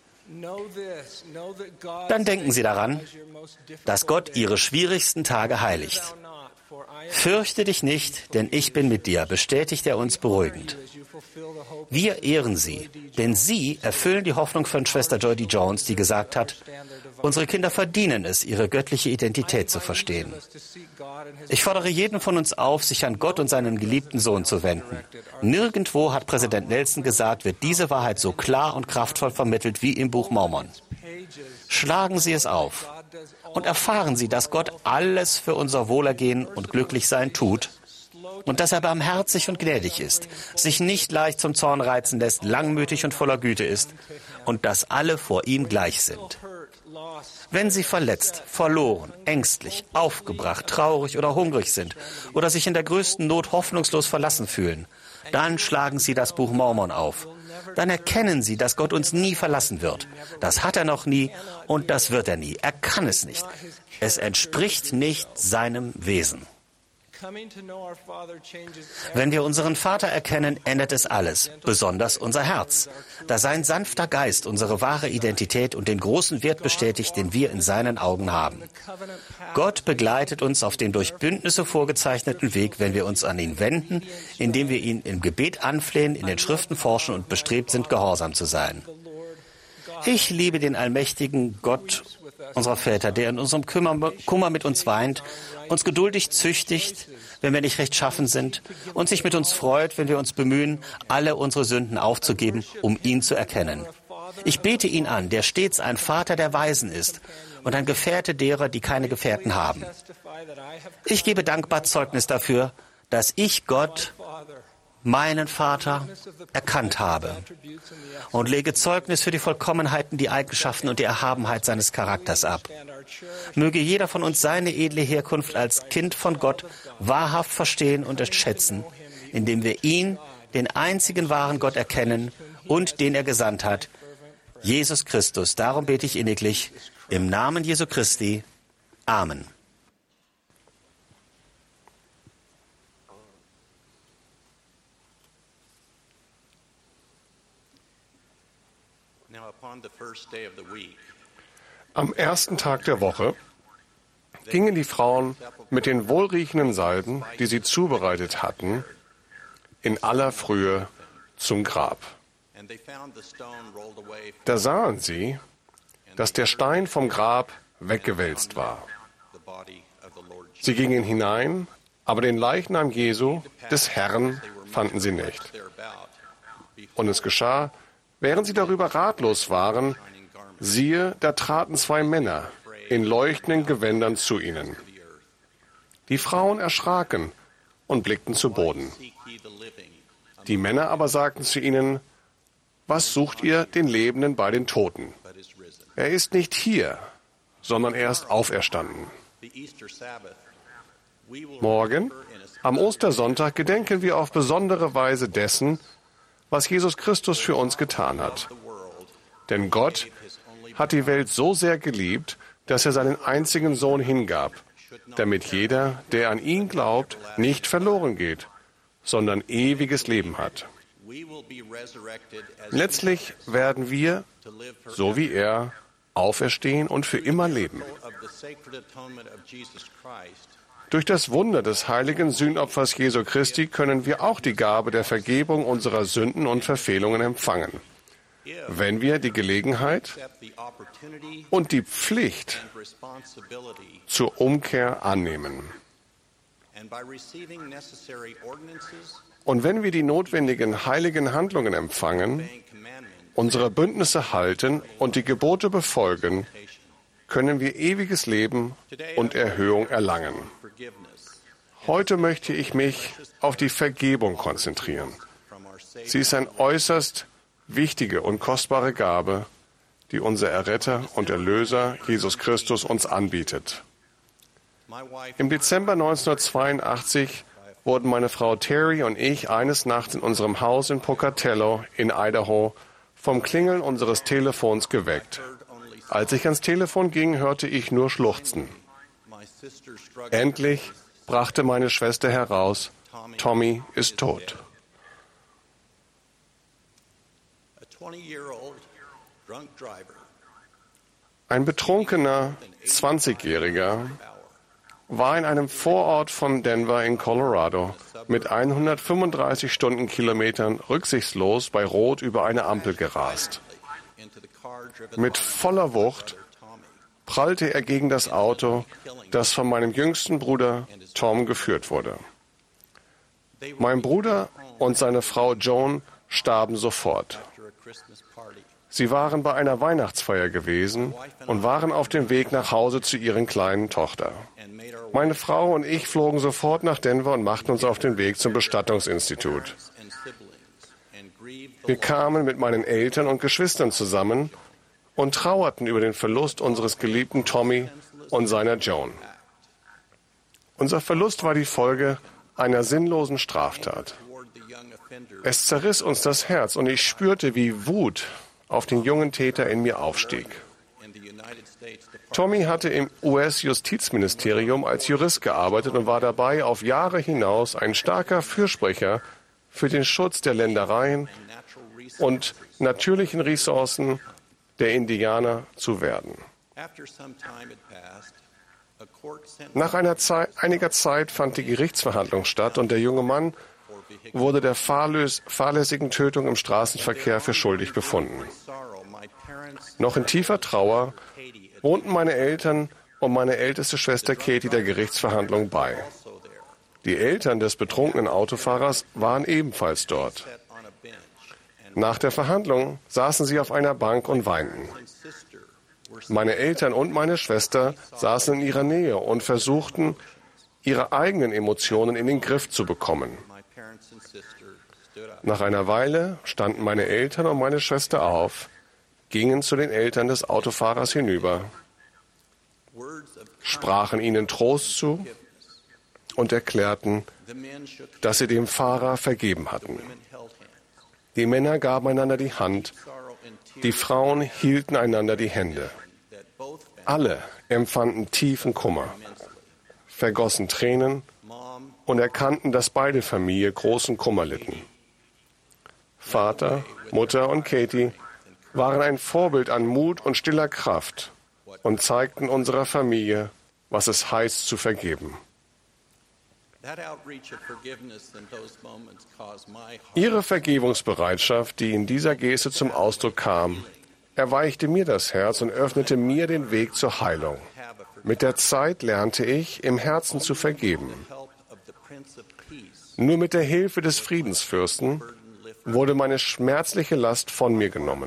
dann denken Sie daran, dass Gott Ihre schwierigsten Tage heiligt. Fürchte dich nicht, denn ich bin mit dir, bestätigt er uns beruhigend. Wir ehren sie, denn sie erfüllen die Hoffnung von Schwester Joy D. Jones, die gesagt hat, unsere Kinder verdienen es, ihre göttliche Identität zu verstehen. Ich fordere jeden von uns auf, sich an Gott und seinen geliebten Sohn zu wenden. Nirgendwo, hat Präsident Nelson gesagt, wird diese Wahrheit so klar und kraftvoll vermittelt wie im Buch Mormon. Schlagen Sie es auf und erfahren Sie, dass Gott alles für unser Wohlergehen und Glücklichsein tut und dass er barmherzig und gnädig ist, sich nicht leicht zum Zorn reizen lässt, langmütig und voller Güte ist und dass alle vor ihm gleich sind. Wenn Sie verletzt, verloren, ängstlich, aufgebracht, traurig oder hungrig sind oder sich in der größten Not hoffnungslos verlassen fühlen, dann schlagen Sie das Buch Mormon auf. Dann erkennen Sie, dass Gott uns nie verlassen wird. Das hat er noch nie und das wird er nie. Er kann es nicht. Es entspricht nicht seinem Wesen. Wenn wir unseren Vater erkennen, ändert es alles, besonders unser Herz, da sein sanfter Geist unsere wahre Identität und den großen Wert bestätigt, den wir in seinen Augen haben. Gott begleitet uns auf dem durch Bündnisse vorgezeichneten Weg, wenn wir uns an ihn wenden, indem wir ihn im Gebet anflehen, in den Schriften forschen und bestrebt sind, gehorsam zu sein. Ich liebe den allmächtigen Gott unserer Väter, der in unserem Kummer, Kummer mit uns weint, uns geduldig züchtigt, wenn wir nicht rechtschaffen sind, und sich mit uns freut, wenn wir uns bemühen, alle unsere Sünden aufzugeben, um ihn zu erkennen. Ich bete ihn an, der stets ein Vater der Weisen ist und ein Gefährte derer, die keine Gefährten haben. Ich gebe dankbar Zeugnis dafür, dass ich Gott, meinen Vater, erkannt habe und lege Zeugnis für die Vollkommenheiten, die Eigenschaften und die Erhabenheit seines Charakters ab. Möge jeder von uns seine edle Herkunft als Kind von Gott wahrhaft verstehen und schätzen, indem wir ihn, den einzigen wahren Gott, erkennen und den er gesandt hat, Jesus Christus. Darum bete ich inniglich, im Namen Jesu Christi. Amen. Am ersten Tag der Woche gingen die Frauen mit den wohlriechenden Salben, die sie zubereitet hatten, in aller Frühe zum Grab. Da sahen sie, dass der Stein vom Grab weggewälzt war. Sie gingen hinein, aber den Leichnam Jesu, des Herrn, fanden sie nicht. Und es geschah, während sie darüber ratlos waren, siehe, da traten zwei Männer in leuchtenden Gewändern zu ihnen. Die Frauen erschraken und blickten zu Boden. Die Männer aber sagten zu ihnen, was sucht ihr den Lebenden bei den Toten? Er ist nicht hier, sondern er ist auferstanden. Morgen, am Ostersonntag, gedenken wir auf besondere Weise dessen, was Jesus Christus für uns getan hat. Denn Gott hat die Welt so sehr geliebt, dass er seinen einzigen Sohn hingab, damit jeder, der an ihn glaubt, nicht verloren geht, sondern ewiges Leben hat. Letztlich werden wir, so wie er, auferstehen und für immer leben. Durch das Wunder des heiligen Sühnopfers Jesu Christi können wir auch die Gabe der Vergebung unserer Sünden und Verfehlungen empfangen, wenn wir die Gelegenheit und die Pflicht zur Umkehr annehmen. Und wenn wir die notwendigen heiligen Handlungen empfangen, unsere Bündnisse halten und die Gebote befolgen, können wir ewiges Leben und Erhöhung erlangen. Heute möchte ich mich auf die Vergebung konzentrieren. Sie ist eine äußerst wichtige und kostbare Gabe, die unser Erretter und Erlöser Jesus Christus uns anbietet. Im Dezember neunzehnhundertzweiundachtzig wurden meine Frau Terry und ich eines Nachts in unserem Haus in Pocatello in Idaho vom Klingeln unseres Telefons geweckt. Als ich ans Telefon ging, hörte ich nur Schluchzen. Endlich brachte meine Schwester heraus, Tommy ist tot. Ein betrunkener zwanzigjähriger war in einem Vorort von Denver in Colorado mit hundertfünfunddreißig Stundenkilometern rücksichtslos bei Rot über eine Ampel gerast. Mit voller Wucht prallte er gegen das Auto, das von meinem jüngsten Bruder Tom geführt wurde. Mein Bruder und seine Frau Joan starben sofort. Sie waren bei einer Weihnachtsfeier gewesen und waren auf dem Weg nach Hause zu ihren kleinen Tochter. Meine Frau und ich flogen sofort nach Denver und machten uns auf den Weg zum Bestattungsinstitut. Wir kamen mit meinen Eltern und Geschwistern zusammen und trauerten über den Verlust unseres geliebten Tommy und seiner Joan. Unser Verlust war die Folge einer sinnlosen Straftat. Es zerriss uns das Herz und ich spürte, wie Wut auf den jungen Täter in mir aufstieg. Tommy hatte im U S-Justizministerium als Jurist gearbeitet und war dabei, auf Jahre hinaus ein starker Fürsprecher für den Schutz der Ländereien und natürlichen Ressourcen der Indianer zu werden. Nach einer Zeit, einiger Zeit fand die Gerichtsverhandlung statt und der junge Mann wurde der fahrlös, fahrlässigen Tötung im Straßenverkehr für schuldig befunden. Noch in tiefer Trauer wohnten meine Eltern und meine älteste Schwester Katie der Gerichtsverhandlung bei. Die Eltern des betrunkenen Autofahrers waren ebenfalls dort. Nach der Verhandlung saßen sie auf einer Bank und weinten. Meine Eltern und meine Schwester saßen in ihrer Nähe und versuchten, ihre eigenen Emotionen in den Griff zu bekommen. Nach einer Weile standen meine Eltern und meine Schwester auf, gingen zu den Eltern des Autofahrers hinüber, sprachen ihnen Trost zu und erklärten, dass sie dem Fahrer vergeben hatten. Die Männer gaben einander die Hand, die Frauen hielten einander die Hände. Alle empfanden tiefen Kummer, vergossen Tränen und erkannten, dass beide Familien großen Kummer litten. Vater, Mutter und Katie waren ein Vorbild an Mut und stiller Kraft und zeigten unserer Familie, was es heißt, zu vergeben. Ihre Vergebungsbereitschaft, die in dieser Geste zum Ausdruck kam, erweichte mir das Herz und öffnete mir den Weg zur Heilung. Mit der Zeit lernte ich, im Herzen zu vergeben. Nur mit der Hilfe des Friedensfürsten wurde meine schmerzliche Last von mir genommen.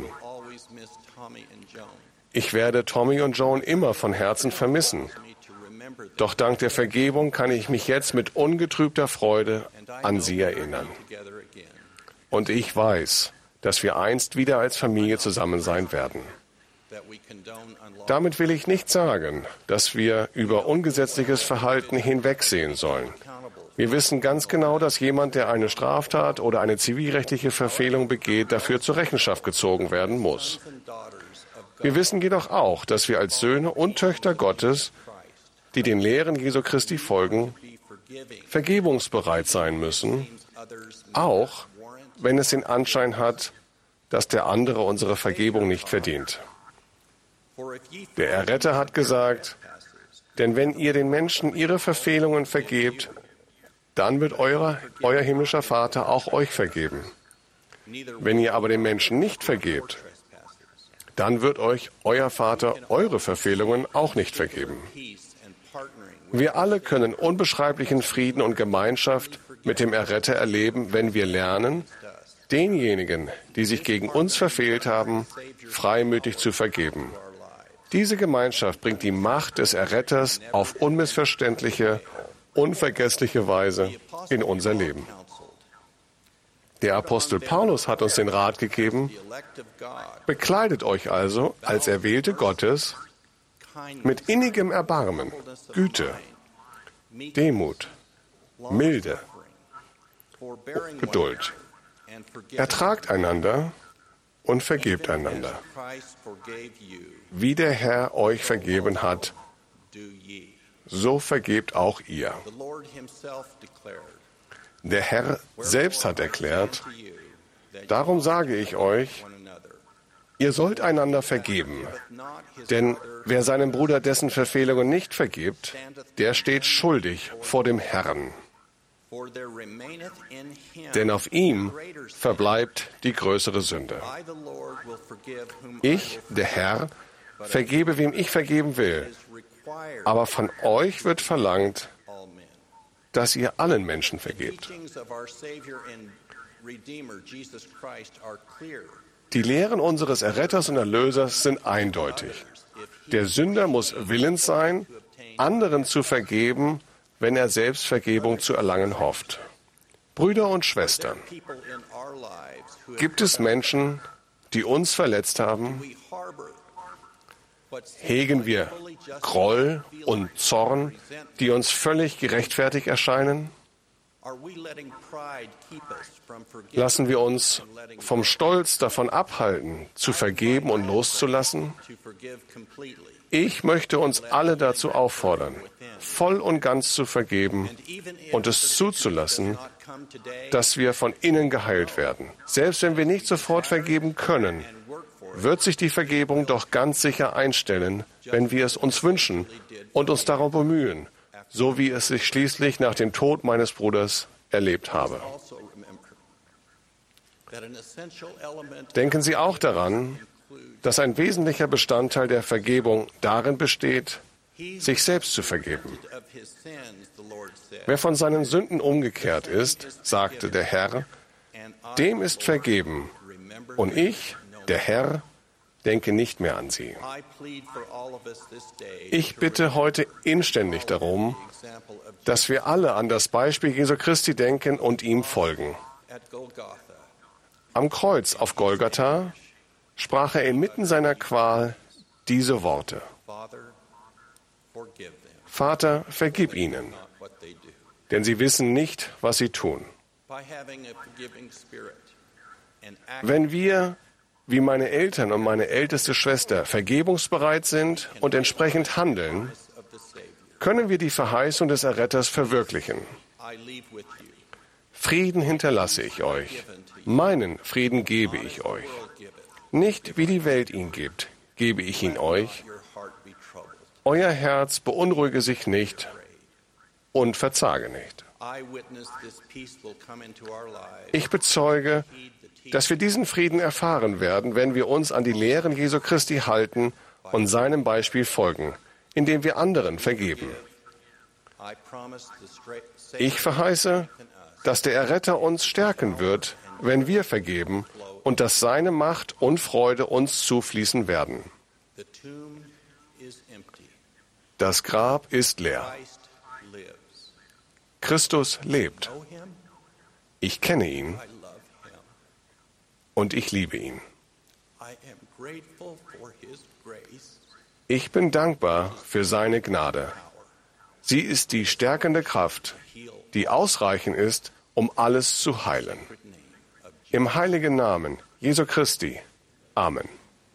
Ich werde Tommy und Joan immer von Herzen vermissen. Doch dank der Vergebung kann ich mich jetzt mit ungetrübter Freude an sie erinnern. Und ich weiß, dass wir einst wieder als Familie zusammen sein werden. Damit will ich nicht sagen, dass wir über ungesetzliches Verhalten hinwegsehen sollen. Wir wissen ganz genau, dass jemand, der eine Straftat oder eine zivilrechtliche Verfehlung begeht, dafür zur Rechenschaft gezogen werden muss. Wir wissen jedoch auch, dass wir als Söhne und Töchter Gottes, die den Lehren Jesu Christi folgen, vergebungsbereit sein müssen, auch wenn es den Anschein hat, dass der andere unsere Vergebung nicht verdient. Der Erretter hat gesagt, denn wenn ihr den Menschen ihre Verfehlungen vergebt, dann wird euer, euer himmlischer Vater auch euch vergeben. Wenn ihr aber den Menschen nicht vergebt, dann wird euch euer Vater eure Verfehlungen auch nicht vergeben. Wir alle können unbeschreiblichen Frieden und Gemeinschaft mit dem Erretter erleben, wenn wir lernen, denjenigen, die sich gegen uns verfehlt haben, freimütig zu vergeben. Diese Gemeinschaft bringt die Macht des Erretters auf unmissverständliche, unvergessliche Weise in unser Leben. Der Apostel Paulus hat uns den Rat gegeben, bekleidet euch also als Erwählte Gottes mit innigem Erbarmen, Güte, Demut, Milde, Geduld. Ertragt einander und vergebt einander. Wie der Herr euch vergeben hat, so vergebt auch ihr. Der Herr selbst hat erklärt, darum sage ich euch, ihr sollt einander vergeben. Denn wer seinem Bruder dessen Verfehlungen nicht vergibt, der steht schuldig vor dem Herrn. Denn auf ihm verbleibt die größere Sünde. Ich, der Herr, vergebe, wem ich vergeben will. Aber von euch wird verlangt, dass ihr allen Menschen vergebt. Die Lehren unseres Erretters und Erlösers sind eindeutig. Der Sünder muss willens sein, anderen zu vergeben, wenn er selbst Vergebung zu erlangen hofft. Brüder und Schwestern, gibt es Menschen, die uns verletzt haben? Hegen wir Groll und Zorn, die uns völlig gerechtfertigt erscheinen? Lassen wir uns vom Stolz davon abhalten, zu vergeben und loszulassen? Ich möchte uns alle dazu auffordern, voll und ganz zu vergeben und es zuzulassen, dass wir von innen geheilt werden. Selbst wenn wir nicht sofort vergeben können, wird sich die Vergebung doch ganz sicher einstellen, wenn wir es uns wünschen und uns darum bemühen, so wie es sich schließlich nach dem Tod meines Bruders erlebt habe. Denken Sie auch daran, dass ein wesentlicher Bestandteil der Vergebung darin besteht, sich selbst zu vergeben. Wer von seinen Sünden umgekehrt ist, sagte der Herr, dem ist vergeben. Und ich, der Herr, denke nicht mehr an sie. Ich bitte heute inständig darum, dass wir alle an das Beispiel Jesu Christi denken und ihm folgen. Am Kreuz auf Golgatha sprach er inmitten seiner Qual diese Worte: Vater, vergib ihnen, denn sie wissen nicht, was sie tun. Wenn wir, wie meine Eltern und meine älteste Schwester, vergebungsbereit sind und entsprechend handeln, können wir die Verheißung des Erretters verwirklichen. Frieden hinterlasse ich euch, meinen Frieden gebe ich euch. Nicht wie die Welt ihn gibt, gebe ich ihn euch. Euer Herz beunruhige sich nicht und verzage nicht. Ich bezeuge, dass wir diesen Frieden erfahren werden, wenn wir uns an die Lehren Jesu Christi halten und seinem Beispiel folgen, indem wir anderen vergeben. Ich verheiße, dass der Erretter uns stärken wird, wenn wir vergeben, und dass seine Macht und Freude uns zufließen werden. Das Grab ist leer. Christus lebt. Ich kenne ihn und ich liebe ihn. Ich bin dankbar für seine Gnade. Sie ist die stärkende Kraft, die ausreichend ist, um alles zu heilen. Im heiligen Namen Jesu Christi. Amen.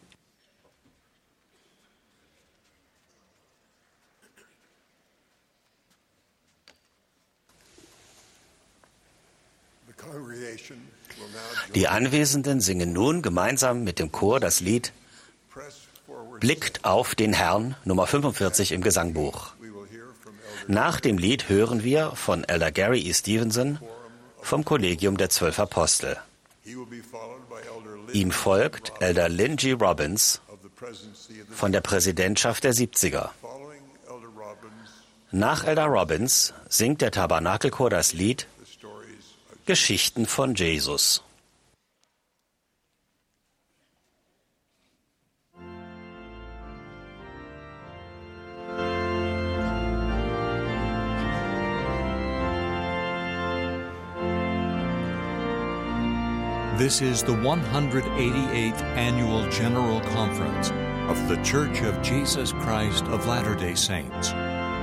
Die Anwesenden singen nun gemeinsam mit dem Chor das Lied Blickt auf den Herrn, Nummer fünfundvierzig im Gesangbuch. Nach dem Lied hören wir von Elder Gary E. Stevenson vom Kollegium der Zwölf Apostel. Ihm folgt Elder Lynn G. Robbins von der Präsidentschaft der siebziger. Nach Elder Robbins singt der Tabernakelchor das Lied Geschichten von Jesus. This is the one hundred eighty-eighth Annual General Conference of The Church of Jesus Christ of Latter-day Saints.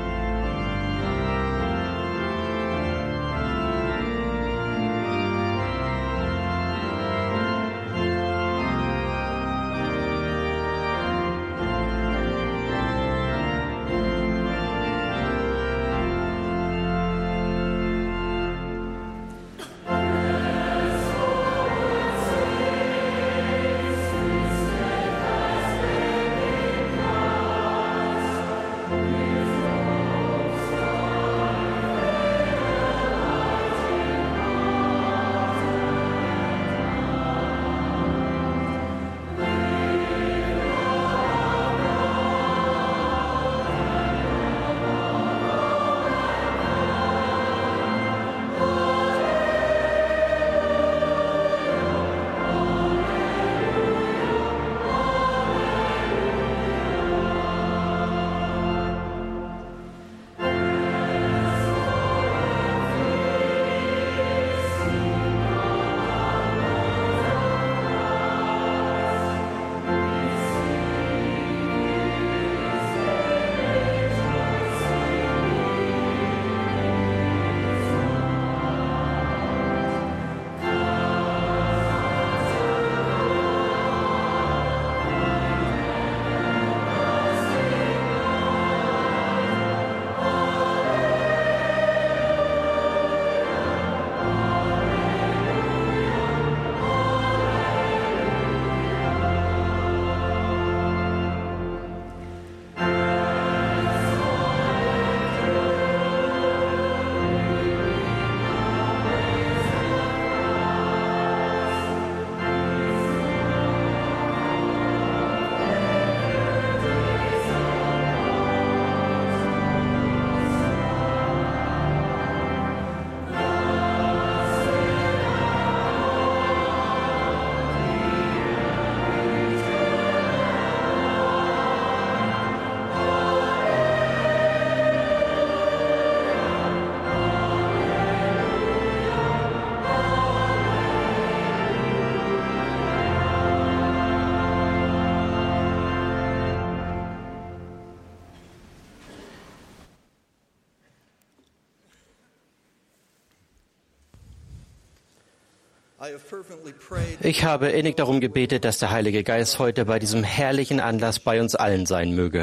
Ich habe innig darum gebetet, dass der Heilige Geist heute bei diesem herrlichen Anlass bei uns allen sein möge.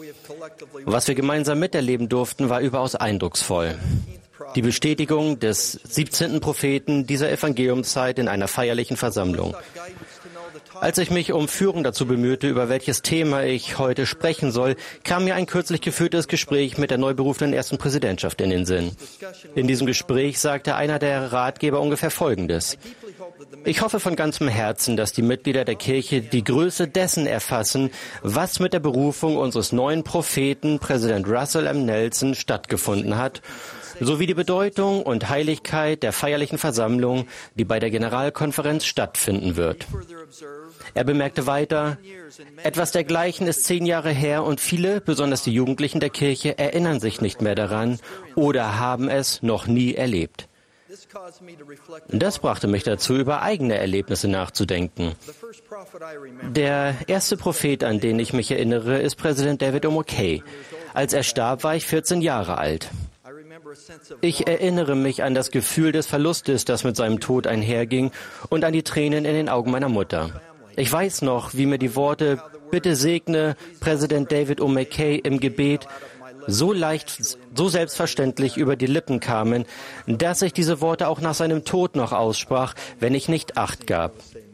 Was wir gemeinsam miterleben durften, war überaus eindrucksvoll. Die Bestätigung des siebzehnten Propheten dieser Evangeliumszeit in einer feierlichen Versammlung. Als ich mich um Führung dazu bemühte, über welches Thema ich heute sprechen soll, kam mir ein kürzlich geführtes Gespräch mit der neu berufenen ersten Präsidentschaft in den Sinn. In diesem Gespräch sagte einer der Ratgeber ungefähr Folgendes: Ich hoffe von ganzem Herzen, dass die Mitglieder der Kirche die Größe dessen erfassen, was mit der Berufung unseres neuen Propheten, Präsident Russell M. Nelson, stattgefunden hat, sowie die Bedeutung und Heiligkeit der feierlichen Versammlung, die bei der Generalkonferenz stattfinden wird. Er bemerkte weiter, etwas dergleichen ist zehn Jahre her und viele, besonders die Jugendlichen der Kirche, erinnern sich nicht mehr daran oder haben es noch nie erlebt. Das brachte mich dazu, über eigene Erlebnisse nachzudenken. Der erste Prophet, an den ich mich erinnere, ist Präsident David O. McKay. Als er starb, war ich vierzehn Jahre alt. Ich erinnere mich an das Gefühl des Verlustes, das mit seinem Tod einherging, und an die Tränen in den Augen meiner Mutter. Ich weiß noch, wie mir die Worte »Bitte segne Präsident David O. McKay« im Gebet so leicht, so selbstverständlich über die Lippen kamen, dass ich diese Worte auch nach seinem Tod noch aussprach, wenn ich nicht Acht gab.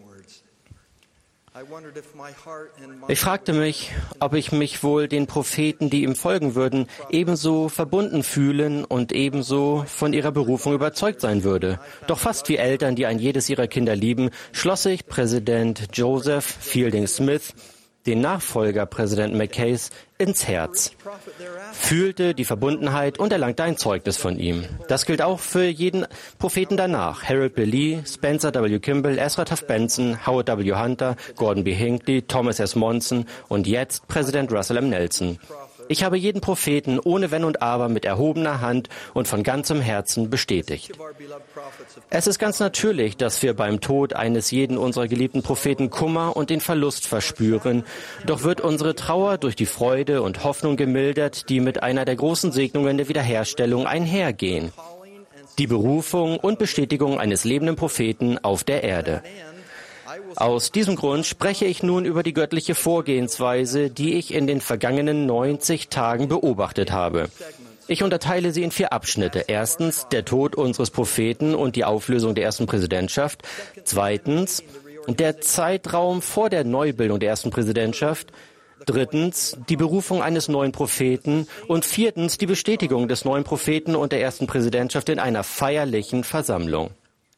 Ich fragte mich, ob ich mich wohl den Propheten, die ihm folgen würden, ebenso verbunden fühlen und ebenso von ihrer Berufung überzeugt sein würde. Doch fast wie Eltern, die ein jedes ihrer Kinder lieben, schloss ich Präsident Joseph Fielding Smith, den Nachfolger Präsident McKays, ins Herz, fühlte die Verbundenheit und erlangte ein Zeugnis von ihm. Das gilt auch für jeden Propheten danach. Harold B. Lee, Spencer W. Kimball, Ezra Taft Benson, Howard W. Hunter, Gordon B. Hinckley, Thomas S. Monson und jetzt Präsident Russell M. Nelson. Ich habe jeden Propheten ohne Wenn und Aber mit erhobener Hand und von ganzem Herzen bestätigt. Es ist ganz natürlich, dass wir beim Tod eines jeden unserer geliebten Propheten Kummer und den Verlust verspüren. Doch wird unsere Trauer durch die Freude und Hoffnung gemildert, die mit einer der großen Segnungen der Wiederherstellung einhergehen. Die Berufung und Bestätigung eines lebenden Propheten auf der Erde. Aus diesem Grund spreche ich nun über die göttliche Vorgehensweise, die ich in den vergangenen neunzig Tagen beobachtet habe. Ich unterteile sie in vier Abschnitte. Erstens, der Tod unseres Propheten und die Auflösung der ersten Präsidentschaft. Zweitens, der Zeitraum vor der Neubildung der ersten Präsidentschaft. Drittens, die Berufung eines neuen Propheten. Und viertens, die Bestätigung des neuen Propheten und der ersten Präsidentschaft in einer feierlichen Versammlung.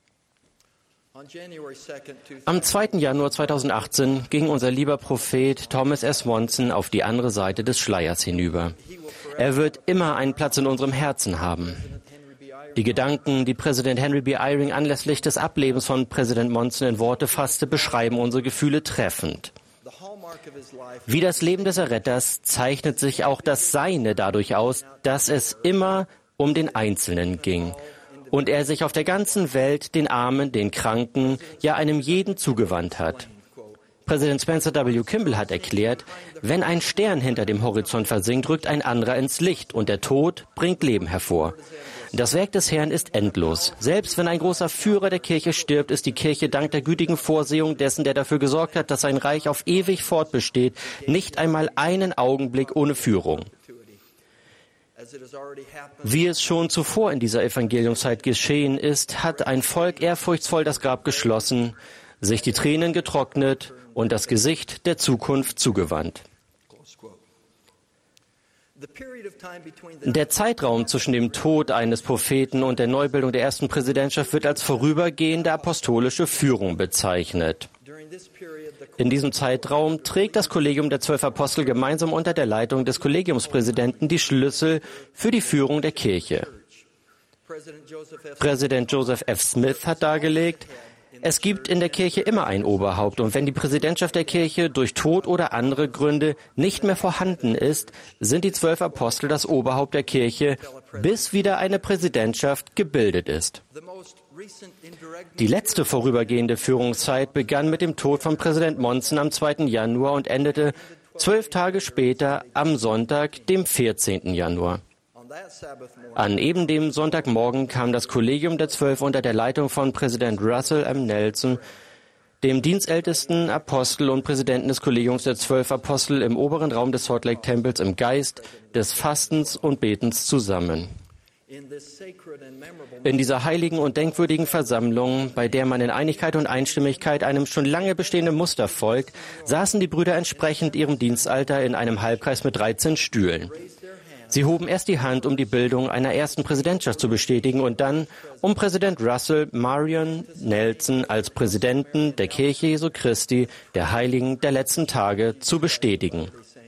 Am zweiten Januar zweitausendachtzehn ging unser lieber Prophet Thomas S. Monson auf die andere Seite des Schleiers hinüber. Er wird immer einen Platz in unserem Herzen haben. Die Gedanken, die Präsident Henry B. Eyring anlässlich des Ablebens von Präsident Monson in Worte fasste, beschreiben unsere Gefühle treffend. Wie das Leben des Erretters zeichnet sich auch das Seine dadurch aus, dass es immer um den Einzelnen ging und er sich auf der ganzen Welt den Armen, den Kranken, ja einem jeden zugewandt hat. Präsident Spencer W. Kimball hat erklärt, wenn ein Stern hinter dem Horizont versinkt, rückt ein anderer ins Licht und der Tod bringt Leben hervor. Das Werk des Herrn ist endlos. Selbst wenn ein großer Führer der Kirche stirbt, ist die Kirche dank der gütigen Vorsehung dessen, der dafür gesorgt hat, dass sein Reich auf ewig fortbesteht, nicht einmal einen Augenblick ohne Führung. Wie es schon zuvor in dieser Evangeliumszeit geschehen ist, hat ein Volk ehrfurchtsvoll das Grab geschlossen, sich die Tränen getrocknet und das Gesicht der Zukunft zugewandt. Der Zeitraum zwischen dem Tod eines Propheten und der Neubildung der ersten Präsidentschaft wird als vorübergehende apostolische Führung bezeichnet. In diesem Zeitraum trägt das Kollegium der zwölf Apostel gemeinsam unter der Leitung des Kollegiumspräsidenten die Schlüssel für die Führung der Kirche. Präsident Joseph F. Smith hat dargelegt, es gibt in der Kirche immer ein Oberhaupt und wenn die Präsidentschaft der Kirche durch Tod oder andere Gründe nicht mehr vorhanden ist, sind die zwölf Apostel das Oberhaupt der Kirche, bis wieder eine Präsidentschaft gebildet ist. Die letzte vorübergehende Führungszeit begann mit dem Tod von Präsident Monson am zweiten Januar und endete zwölf Tage später am Sonntag, dem vierzehnten Januar. An eben dem Sonntagmorgen kam das Kollegium der Zwölf unter der Leitung von Präsident Russell M. Nelson, dem dienstältesten Apostel und Präsidenten des Kollegiums der Zwölf Apostel im oberen Raum des Salt Lake Tempels im Geist des Fastens und Betens zusammen. In dieser heiligen und denkwürdigen Versammlung, bei der man in Einigkeit und Einstimmigkeit einem schon lange bestehenden Muster folgt, saßen die Brüder entsprechend ihrem Dienstalter in einem Halbkreis mit dreizehn Stühlen. Sie hoben erst die Hand, um die Bildung einer ersten Präsidentschaft zu bestätigen und dann, um Präsident Russell Marion Nelson als Präsidenten der Kirche Jesu Christi, der Heiligen der letzten Tage, zu bestätigen.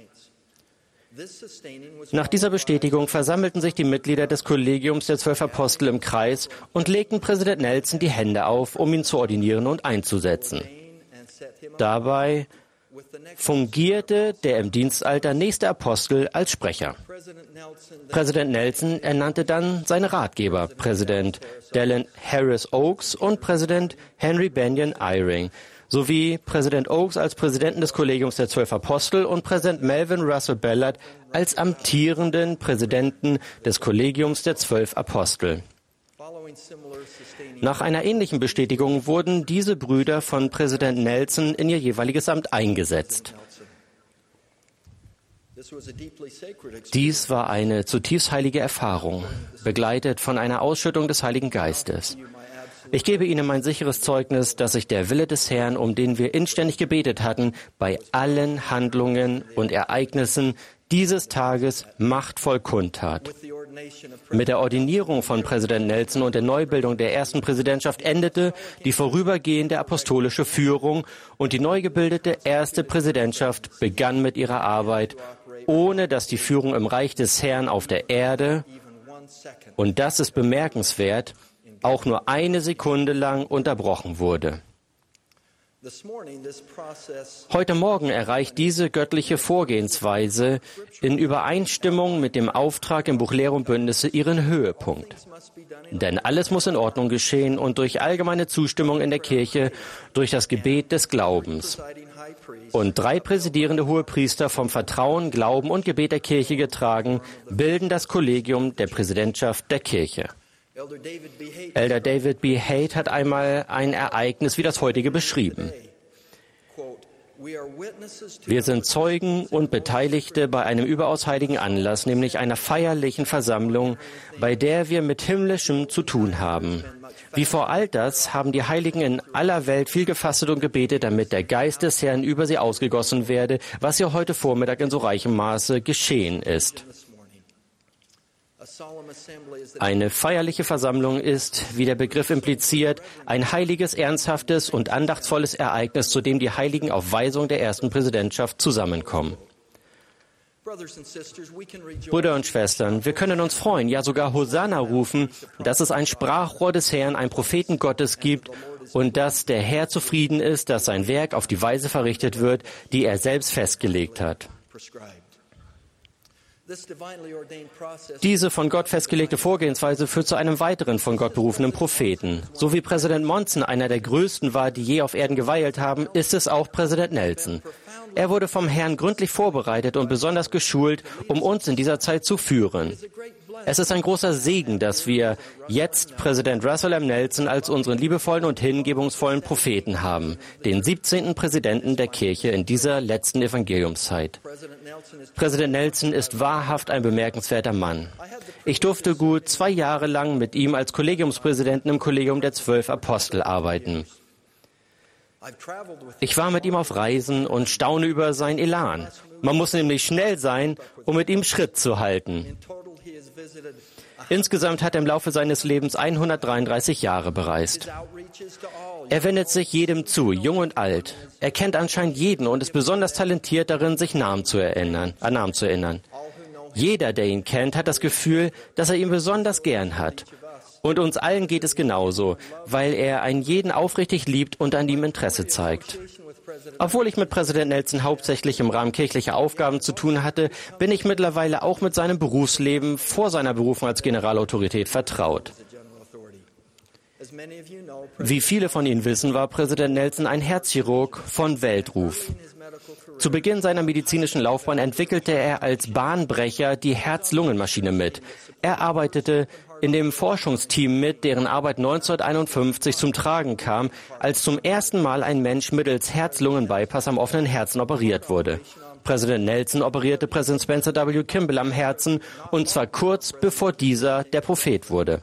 Nach dieser Bestätigung versammelten sich die Mitglieder des Kollegiums der zwölf Apostel im Kreis und legten Präsident Nelson die Hände auf, um ihn zu ordinieren und einzusetzen. Dabei fungierte der im Dienstalter nächste Apostel als Sprecher. Präsident Nelson ernannte dann seine Ratgeber, Präsident Dallin Harris Oaks und Präsident Henry Benyon Eyring, sowie Präsident Oaks als Präsidenten des Kollegiums der zwölf Apostel und Präsident Melvin Russell Ballard als amtierenden Präsidenten des Kollegiums der zwölf Apostel. Nach einer ähnlichen Bestätigung wurden diese Brüder von Präsident Nelson in ihr jeweiliges Amt eingesetzt. Dies war eine zutiefst heilige Erfahrung, begleitet von einer Ausschüttung des Heiligen Geistes. Ich gebe Ihnen mein sicheres Zeugnis, dass sich der Wille des Herrn, um den wir inständig gebetet hatten, bei allen Handlungen und Ereignissen dieses Tages machtvoll kundtat. Mit der Ordinierung von Präsident Nelson und der Neubildung der ersten Präsidentschaft endete die vorübergehende apostolische Führung und die neu gebildete erste Präsidentschaft begann mit ihrer Arbeit, ohne dass die Führung im Reich des Herrn auf der Erde, und das ist bemerkenswert, auch nur eine Sekunde lang unterbrochen wurde. Heute Morgen erreicht diese göttliche Vorgehensweise in Übereinstimmung mit dem Auftrag im Buch Lehre und Bündnisse ihren Höhepunkt. Denn alles muss in Ordnung geschehen und durch allgemeine Zustimmung in der Kirche, durch das Gebet des Glaubens. Und drei präsidierende Hohepriester vom Vertrauen, Glauben und Gebet der Kirche getragen, bilden das Kollegium der Präsidentschaft der Kirche. Elder David B. Haight hat einmal ein Ereignis wie das heutige beschrieben. Wir sind Zeugen und Beteiligte bei einem überaus heiligen Anlass, nämlich einer feierlichen Versammlung, bei der wir mit Himmlischem zu tun haben. Wie vor all das haben die Heiligen in aller Welt viel gefastet und gebetet, damit der Geist des Herrn über sie ausgegossen werde, was ja heute Vormittag in so reichem Maße geschehen ist. Eine feierliche Versammlung ist, wie der Begriff impliziert, ein heiliges, ernsthaftes und andachtsvolles Ereignis, zu dem die Heiligen auf Weisung der ersten Präsidentschaft zusammenkommen. Brüder und Schwestern, wir können uns freuen, ja sogar Hosanna rufen, dass es ein Sprachrohr des Herrn, einen Propheten Gottes gibt und dass der Herr zufrieden ist, dass sein Werk auf die Weise verrichtet wird, die er selbst festgelegt hat. Diese von Gott festgelegte Vorgehensweise führt zu einem weiteren von Gott berufenen Propheten. So wie Präsident Monson einer der größten war, die je auf Erden geweilt haben, ist es auch Präsident Nelson. Er wurde vom Herrn gründlich vorbereitet und besonders geschult, um uns in dieser Zeit zu führen. Es ist ein großer Segen, dass wir jetzt Präsident Russell M. Nelson als unseren liebevollen und hingebungsvollen Propheten haben, den siebzehnten Präsidenten der Kirche in dieser letzten Evangeliumszeit. Präsident Nelson ist wahrhaft ein bemerkenswerter Mann. Ich durfte gut zwei Jahre lang mit ihm als Kollegiumspräsidenten im Kollegium der zwölf Apostel arbeiten. Ich war mit ihm auf Reisen und staune über sein Elan. Man muss nämlich schnell sein, um mit ihm Schritt zu halten. Insgesamt hat er im Laufe seines Lebens hundertdreiunddreißig Jahre bereist. Er wendet sich jedem zu, jung und alt. Er kennt anscheinend jeden und ist besonders talentiert darin, sich Namen zu erinnern, an Namen zu erinnern. Jeder, der ihn kennt, hat das Gefühl, dass er ihn besonders gern hat. Und uns allen geht es genauso, weil er einen jeden aufrichtig liebt und an ihm Interesse zeigt. Obwohl ich mit Präsident Nelson hauptsächlich im Rahmen kirchlicher Aufgaben zu tun hatte, bin ich mittlerweile auch mit seinem Berufsleben vor seiner Berufung als Generalautorität vertraut. Wie viele von Ihnen wissen, war Präsident Nelson ein Herzchirurg von Weltruf. Zu Beginn seiner medizinischen Laufbahn entwickelte er als Bahnbrecher die Herz-Lungen-Maschine mit. Er arbeitete in dem Forschungsteam mit, deren Arbeit neunzehnhunderteinundfünfzig zum Tragen kam, als zum ersten Mal ein Mensch mittels Herz-Lungen-Bypass am offenen Herzen operiert wurde. Präsident Nelson operierte Präsident Spencer W. Kimball am Herzen, und zwar kurz bevor dieser der Prophet wurde.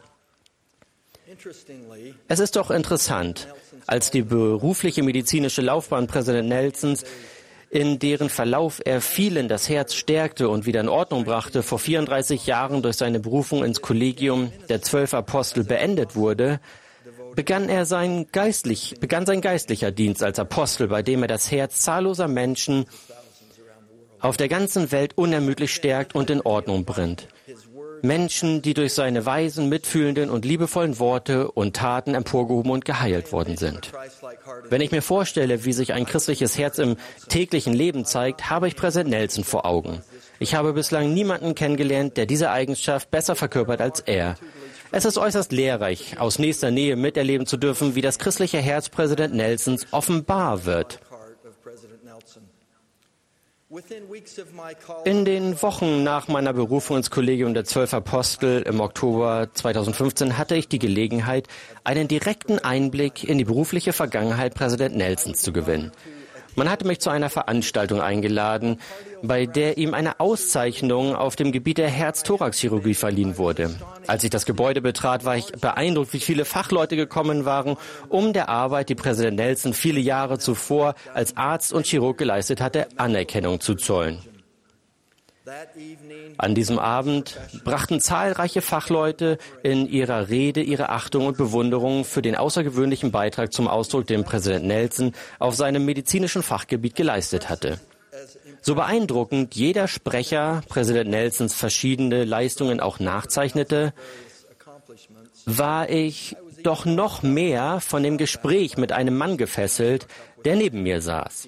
Es ist doch interessant, als die berufliche medizinische Laufbahn Präsident Nelsons, in deren Verlauf er vielen das Herz stärkte und wieder in Ordnung brachte, vor vierunddreißig Jahren durch seine Berufung ins Kollegium der zwölf Apostel beendet wurde, begann er sein geistlich, begann sein geistlicher Dienst als Apostel, bei dem er das Herz zahlloser Menschen auf der ganzen Welt unermüdlich stärkt und in Ordnung bringt. Menschen, die durch seine weisen, mitfühlenden und liebevollen Worte und Taten emporgehoben und geheilt worden sind. Wenn ich mir vorstelle, wie sich ein christliches Herz im täglichen Leben zeigt, habe ich Präsident Nelson vor Augen. Ich habe bislang niemanden kennengelernt, der diese Eigenschaft besser verkörpert als er. Es ist äußerst lehrreich, aus nächster Nähe miterleben zu dürfen, wie das christliche Herz Präsident Nelsons offenbar wird. In den Wochen nach meiner Berufung ins Kollegium der zwölf Apostel im Oktober zweitausendfünfzehn hatte ich die Gelegenheit, einen direkten Einblick in die berufliche Vergangenheit Präsident Nelsons zu gewinnen. Man hatte mich zu einer Veranstaltung eingeladen, bei der ihm eine Auszeichnung auf dem Gebiet der Herz-Thorax-Chirurgie verliehen wurde. Als ich das Gebäude betrat, war ich beeindruckt, wie viele Fachleute gekommen waren, um der Arbeit, die Präsident Nelson viele Jahre zuvor als Arzt und Chirurg geleistet hatte, Anerkennung zu zollen. An diesem Abend brachten zahlreiche Fachleute in ihrer Rede ihre Achtung und Bewunderung für den außergewöhnlichen Beitrag zum Ausdruck, den Präsident Nelson auf seinem medizinischen Fachgebiet geleistet hatte. So beeindruckend jeder Sprecher Präsident Nelsons verschiedene Leistungen auch nachzeichnete, war ich doch noch mehr von dem Gespräch mit einem Mann gefesselt, der neben mir saß.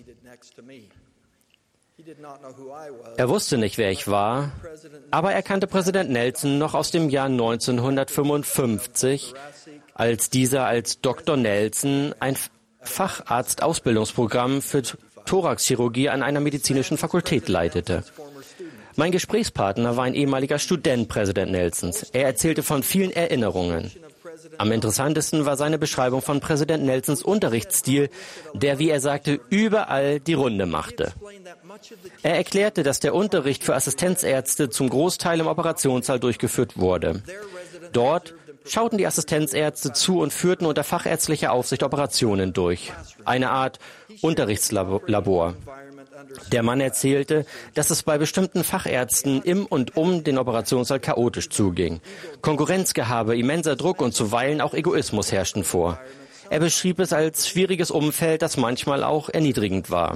Er wusste nicht, wer ich war, aber er kannte Präsident Nelson noch aus dem Jahr neunzehnhundertfünfundfünfzig, als dieser als Doktor Nelson ein Facharztausbildungsprogramm für Thoraxchirurgie an einer medizinischen Fakultät leitete. Mein Gesprächspartner war ein ehemaliger Student Präsident Nelsons. Er erzählte von vielen Erinnerungen. Am interessantesten war seine Beschreibung von Präsident Nelsons Unterrichtsstil, der, wie er sagte, überall die Runde machte. Er erklärte, dass der Unterricht für Assistenzärzte zum Großteil im Operationssaal durchgeführt wurde. Dort schauten die Assistenzärzte zu und führten unter fachärztlicher Aufsicht Operationen durch. Eine Art Unterrichtslabor. Der Mann erzählte, dass es bei bestimmten Fachärzten im und um den Operationssaal chaotisch zuging. Konkurrenzgehabe, immenser Druck und zuweilen auch Egoismus herrschten vor. Er beschrieb es als schwieriges Umfeld, das manchmal auch erniedrigend war.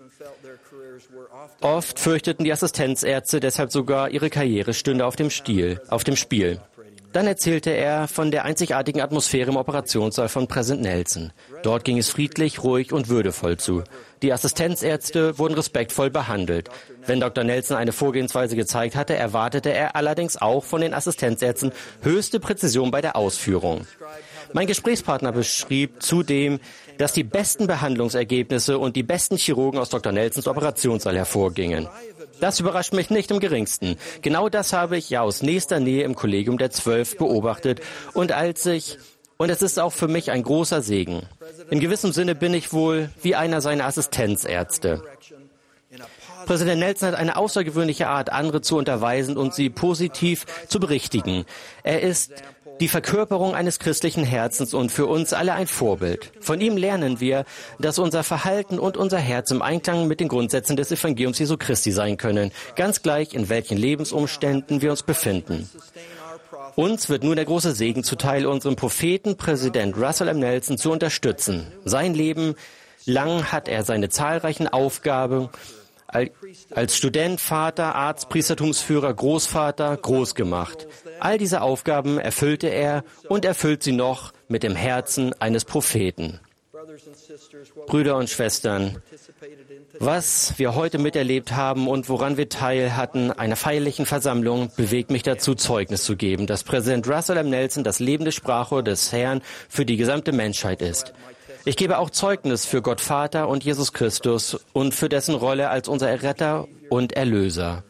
Oft fürchteten die Assistenzärzte deshalb sogar, ihre Karriere stünde auf dem Stiel, auf dem Spiel. Dann erzählte er von der einzigartigen Atmosphäre im Operationssaal von Präsident Nelson. Dort ging es friedlich, ruhig und würdevoll zu. Die Assistenzärzte wurden respektvoll behandelt. Wenn Doktor Nelson eine Vorgehensweise gezeigt hatte, erwartete er allerdings auch von den Assistenzärzten höchste Präzision bei der Ausführung. Mein Gesprächspartner beschrieb zudem, dass die besten Behandlungsergebnisse und die besten Chirurgen aus Doktor Nelsons Operationssaal hervorgingen. Das überrascht mich nicht im geringsten. Genau das habe ich ja aus nächster Nähe im Kollegium der Zwölf beobachtet. Und als ich, und es ist auch für mich ein großer Segen, in gewissem Sinne bin ich wohl wie einer seiner Assistenzärzte. Präsident Nelson hat eine außergewöhnliche Art, andere zu unterweisen und sie positiv zu berichtigen. Er ist die Verkörperung eines christlichen Herzens und für uns alle ein Vorbild. Von ihm lernen wir, dass unser Verhalten und unser Herz im Einklang mit den Grundsätzen des Evangeliums Jesu Christi sein können, ganz gleich in welchen Lebensumständen wir uns befinden. Uns wird nun der große Segen zuteil, unseren Propheten, Präsident Russell M. Nelson, zu unterstützen. Sein Leben lang hat er seine zahlreichen Aufgaben als Student, Vater, Arzt, Priestertumsführer, Großvater groß gemacht. All diese Aufgaben erfüllte er und erfüllt sie noch mit dem Herzen eines Propheten. Brüder und Schwestern, was wir heute miterlebt haben und woran wir teil hatten, einer feierlichen Versammlung, bewegt mich dazu, Zeugnis zu geben, dass Präsident Russell M. Nelson das lebende Sprachrohr des Herrn für die gesamte Menschheit ist. Ich gebe auch Zeugnis für Gott Vater und Jesus Christus und für dessen Rolle als unser Erretter und Erlöser.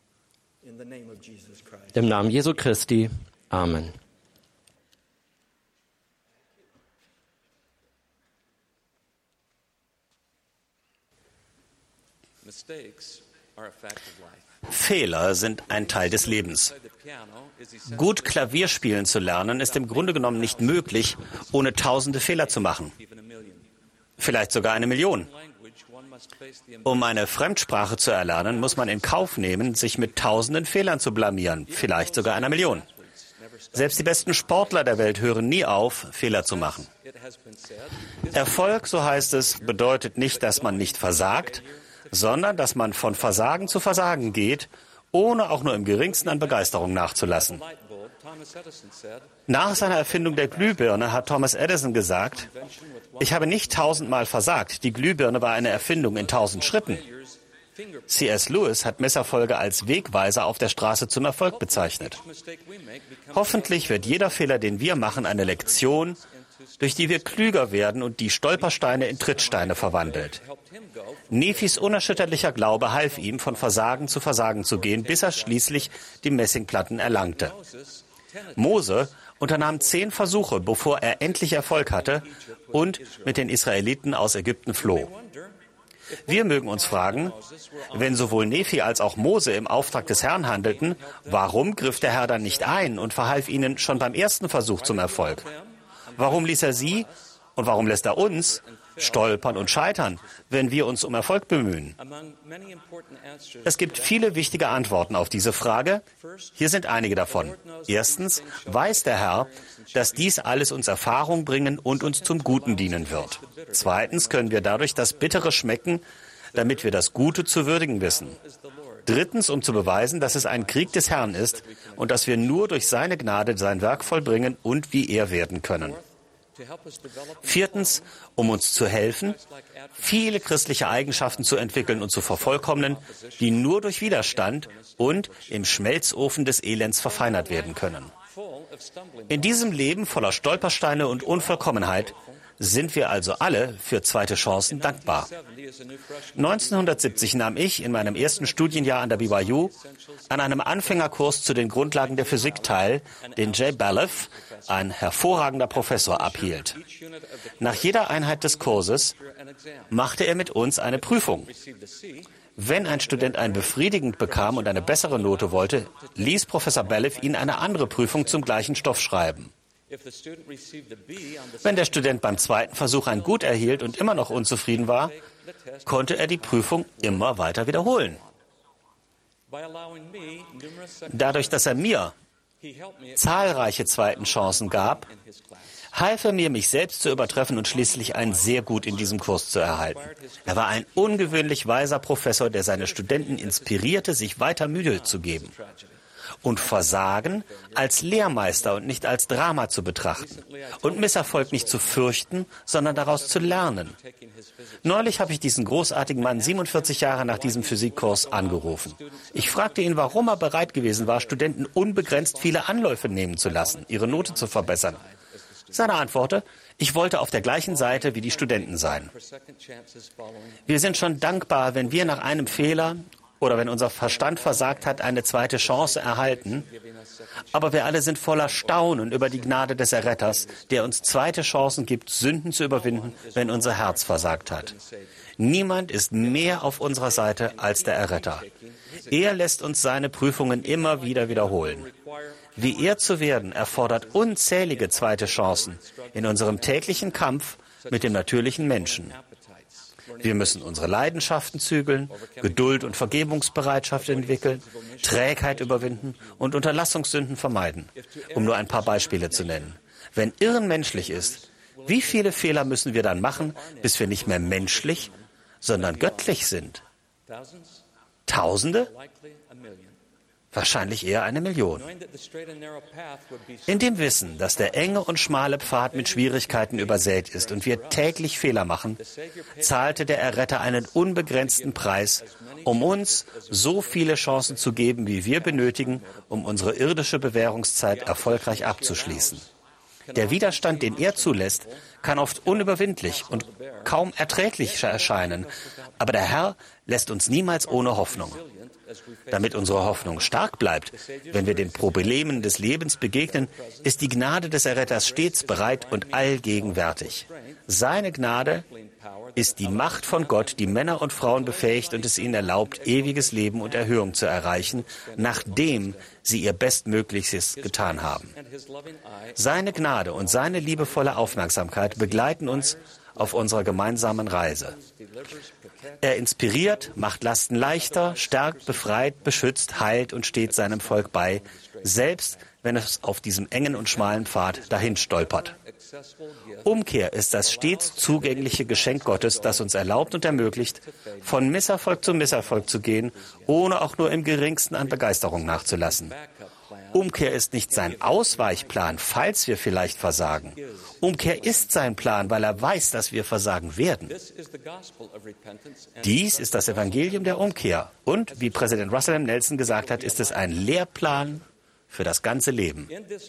Im Namen Jesu Christi. Amen. Fehler sind ein Teil des Lebens. Gut Klavier spielen zu lernen, ist im Grunde genommen nicht möglich, ohne tausende Fehler zu machen. Vielleicht sogar eine Million. Um eine Fremdsprache zu erlernen, muss man in Kauf nehmen, sich mit tausenden Fehlern zu blamieren, vielleicht sogar einer Million. Selbst die besten Sportler der Welt hören nie auf, Fehler zu machen. Erfolg, so heißt es, bedeutet nicht, dass man nicht versagt, sondern dass man von Versagen zu Versagen geht, ohne auch nur im geringsten an Begeisterung nachzulassen. Nach seiner Erfindung der Glühbirne hat Thomas Edison gesagt, ich habe nicht tausendmal versagt, die Glühbirne war eine Erfindung in tausend Schritten. C S Lewis hat Misserfolge als Wegweiser auf der Straße zum Erfolg bezeichnet. Hoffentlich wird jeder Fehler, den wir machen, eine Lektion, durch die wir klüger werden und die Stolpersteine in Trittsteine verwandelt. Nephis unerschütterlicher Glaube half ihm, von Versagen zu Versagen zu gehen, bis er schließlich die Messingplatten erlangte. Mose unternahm zehn Versuche, bevor er endlich Erfolg hatte und mit den Israeliten aus Ägypten floh. Wir mögen uns fragen, wenn sowohl Nephi als auch Mose im Auftrag des Herrn handelten, warum griff der Herr dann nicht ein und verhalf ihnen schon beim ersten Versuch zum Erfolg? Warum ließ er sie und warum lässt er uns stolpern und scheitern, wenn wir uns um Erfolg bemühen? Es gibt viele wichtige Antworten auf diese Frage. Hier sind einige davon. Erstens weiß der Herr, dass dies alles uns Erfahrung bringen und uns zum Guten dienen wird. Zweitens können wir dadurch das Bittere schmecken, damit wir das Gute zu würdigen wissen. Drittens, um zu beweisen, dass es ein Krieg des Herrn ist und dass wir nur durch seine Gnade sein Werk vollbringen und wie er werden können. Viertens, um uns zu helfen, viele christliche Eigenschaften zu entwickeln und zu vervollkommnen, die nur durch Widerstand und im Schmelzofen des Elends verfeinert werden können. In diesem Leben voller Stolpersteine und Unvollkommenheit sind wir also alle für zweite Chancen dankbar. neunzehnhundertsiebzig nahm ich in meinem ersten Studienjahr an der B Y U an einem Anfängerkurs zu den Grundlagen der Physik teil, den Jay Baleff, ein hervorragender Professor, abhielt. Nach jeder Einheit des Kurses machte er mit uns eine Prüfung. Wenn ein Student ein befriedigend bekam und eine bessere Note wollte, ließ Professor Baleff ihn eine andere Prüfung zum gleichen Stoff schreiben. Wenn der Student beim zweiten Versuch ein Gut erhielt und immer noch unzufrieden war, konnte er die Prüfung immer weiter wiederholen. Dadurch, dass er mir zahlreiche zweiten Chancen gab, half er mir, mich selbst zu übertreffen und schließlich ein Sehr gut in diesem Kurs zu erhalten. Er war ein ungewöhnlich weiser Professor, der seine Studenten inspirierte, sich weiter Mühe zu geben und Versagen als Lehrmeister und nicht als Drama zu betrachten und Misserfolg nicht zu fürchten, sondern daraus zu lernen. Neulich habe ich diesen großartigen Mann siebenundvierzig Jahre nach diesem Physikkurs angerufen. Ich fragte ihn, warum er bereit gewesen war, Studenten unbegrenzt viele Anläufe nehmen zu lassen, ihre Note zu verbessern. Seine Antwort: Ich wollte auf der gleichen Seite wie die Studenten sein. Wir sind schon dankbar, wenn wir nach einem Fehler oder wenn unser Verstand versagt hat, eine zweite Chance erhalten. Aber wir alle sind voller Staunen über die Gnade des Erretters, der uns zweite Chancen gibt, Sünden zu überwinden, wenn unser Herz versagt hat. Niemand ist mehr auf unserer Seite als der Erretter. Er lässt uns seine Prüfungen immer wieder wiederholen. Wie er zu werden, erfordert unzählige zweite Chancen in unserem täglichen Kampf mit dem natürlichen Menschen. Wir müssen unsere Leidenschaften zügeln, Geduld und Vergebungsbereitschaft entwickeln, Trägheit überwinden und Unterlassungssünden vermeiden, um nur ein paar Beispiele zu nennen. Wenn Irren menschlich ist, wie viele Fehler müssen wir dann machen, bis wir nicht mehr menschlich, sondern göttlich sind? Tausende? Wahrscheinlich eher eine Million. In dem Wissen, dass der enge und schmale Pfad mit Schwierigkeiten übersät ist und wir täglich Fehler machen, zahlte der Erretter einen unbegrenzten Preis, um uns so viele Chancen zu geben, wie wir benötigen, um unsere irdische Bewährungszeit erfolgreich abzuschließen. Der Widerstand, den er zulässt, kann oft unüberwindlich und kaum erträglich erscheinen, aber der Herr lässt uns niemals ohne Hoffnung. Damit unsere Hoffnung stark bleibt, wenn wir den Problemen des Lebens begegnen, ist die Gnade des Erretters stets bereit und allgegenwärtig. Seine Gnade ist die Macht von Gott, die Männer und Frauen befähigt und es ihnen erlaubt, ewiges Leben und Erhöhung zu erreichen, nachdem sie ihr Bestmöglichstes getan haben. Seine Gnade und seine liebevolle Aufmerksamkeit begleiten uns auf unserer gemeinsamen Reise. Er inspiriert, macht Lasten leichter, stärkt, befreit, beschützt, heilt und steht seinem Volk bei, selbst wenn es auf diesem engen und schmalen Pfad dahin stolpert. Umkehr ist das stets zugängliche Geschenk Gottes, das uns erlaubt und ermöglicht, von Misserfolg zu Misserfolg zu gehen, ohne auch nur im geringsten an Begeisterung nachzulassen. Umkehr ist nicht sein Ausweichplan, falls wir vielleicht versagen. Umkehr ist sein Plan, weil er weiß, dass wir versagen werden. Dies ist das Evangelium der Umkehr. Und, wie Präsident Russell M. Nelson gesagt hat, ist es ein Lehrplan für das ganze Leben.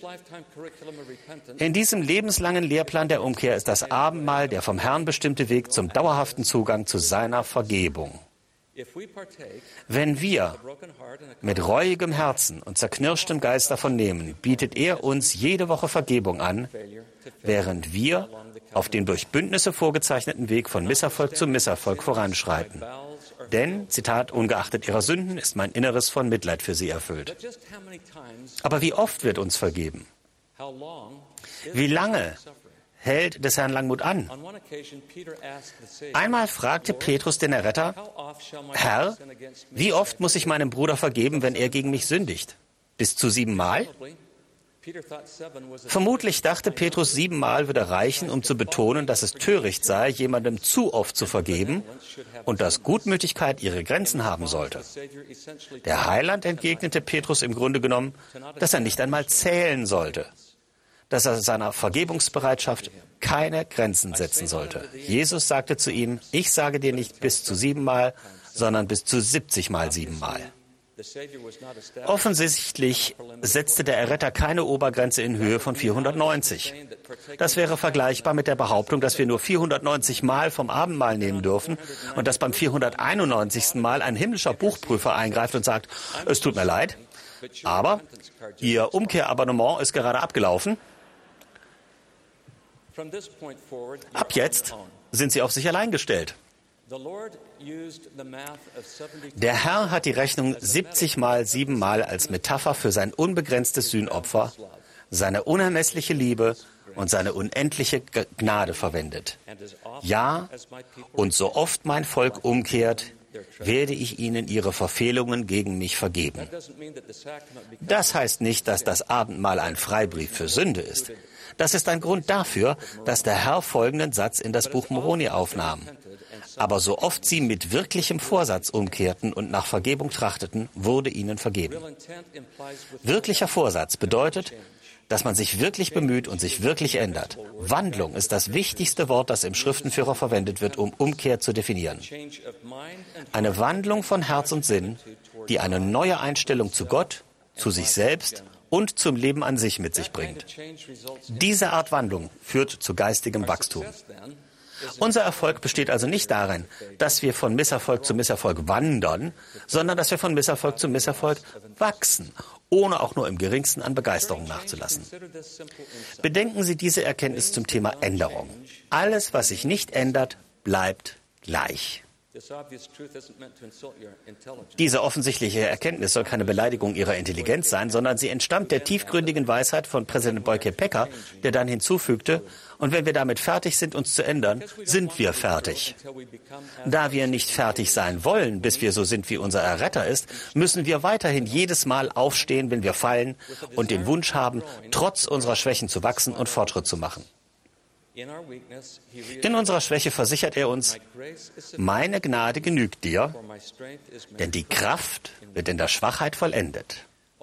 In diesem lebenslangen Lehrplan der Umkehr ist das Abendmahl der vom Herrn bestimmte Weg zum dauerhaften Zugang zu seiner Vergebung. Wenn wir mit reuigem Herzen und zerknirschtem Geist davon nehmen, bietet er uns jede Woche Vergebung an, während wir auf den durch Bündnisse vorgezeichneten Weg von Misserfolg zu Misserfolg voranschreiten. Denn, Zitat, ungeachtet ihrer Sünden ist mein Inneres von Mitleid für sie erfüllt. Aber wie oft wird uns vergeben? Wie lange hält des Herrn Langmut an? Einmal fragte Petrus den Erretter, Herr, wie oft muss ich meinem Bruder vergeben, wenn er gegen mich sündigt? Bis zu siebenmal? Vermutlich dachte Petrus, siebenmal würde reichen, um zu betonen, dass es töricht sei, jemandem zu oft zu vergeben und dass Gutmütigkeit ihre Grenzen haben sollte. Der Heiland entgegnete Petrus im Grunde genommen, dass er nicht einmal zählen sollte, dass er seiner Vergebungsbereitschaft keine Grenzen setzen sollte. Jesus sagte zu ihm, ich sage dir nicht bis zu siebenmal, sondern bis zu siebzigmal siebenmal. Offensichtlich setzte der Erretter keine Obergrenze in Höhe von vierhundertneunzig. Das wäre vergleichbar mit der Behauptung, dass wir nur vierhundertneunzig Mal vom Abendmahl nehmen dürfen und dass beim vierhunderteinundneunzigsten Mal ein himmlischer Buchprüfer eingreift und sagt, es tut mir leid, aber Ihr Umkehrabonnement ist gerade abgelaufen. Ab jetzt sind Sie auf sich allein gestellt. Der Herr hat die Rechnung siebzig mal sieben Mal als Metapher für sein unbegrenztes Sühnopfer, seine unermessliche Liebe und seine unendliche Gnade verwendet. Ja, und so oft mein Volk umkehrt, werde ich ihnen ihre Verfehlungen gegen mich vergeben. Das heißt nicht, dass das Abendmahl ein Freibrief für Sünde ist. Das ist ein Grund dafür, dass der Herr folgenden Satz in das Buch Moroni aufnahm. Aber so oft sie mit wirklichem Vorsatz umkehrten und nach Vergebung trachteten, wurde ihnen vergeben. Wirklicher Vorsatz bedeutet, dass man sich wirklich bemüht und sich wirklich ändert. Wandlung ist das wichtigste Wort, das im Schriftenführer verwendet wird, um Umkehr zu definieren. Eine Wandlung von Herz und Sinn, die eine neue Einstellung zu Gott, zu sich selbst und zum Leben an sich mit sich bringt. Diese Art Wandlung führt zu geistigem Wachstum. Unser Erfolg besteht also nicht darin, dass wir von Misserfolg zu Misserfolg wandern, sondern dass wir von Misserfolg zu Misserfolg wachsen, ohne auch nur im geringsten an Begeisterung nachzulassen. Bedenken Sie diese Erkenntnis zum Thema Änderung. Alles, was sich nicht ändert, bleibt gleich. Diese offensichtliche Erkenntnis soll keine Beleidigung Ihrer Intelligenz sein, sondern sie entstammt der tiefgründigen Weisheit von Präsident Boyke Packer, der dann hinzufügte, und wenn wir damit fertig sind, uns zu ändern, sind wir fertig. Da wir nicht fertig sein wollen, bis wir so sind, wie unser Erretter ist, müssen wir weiterhin jedes Mal aufstehen, wenn wir fallen, und den Wunsch haben, trotz unserer Schwächen zu wachsen und Fortschritt zu machen. In unserer Schwäche versichert er uns, meine Gnade genügt dir, denn die Kraft wird in der Schwachheit vollendet.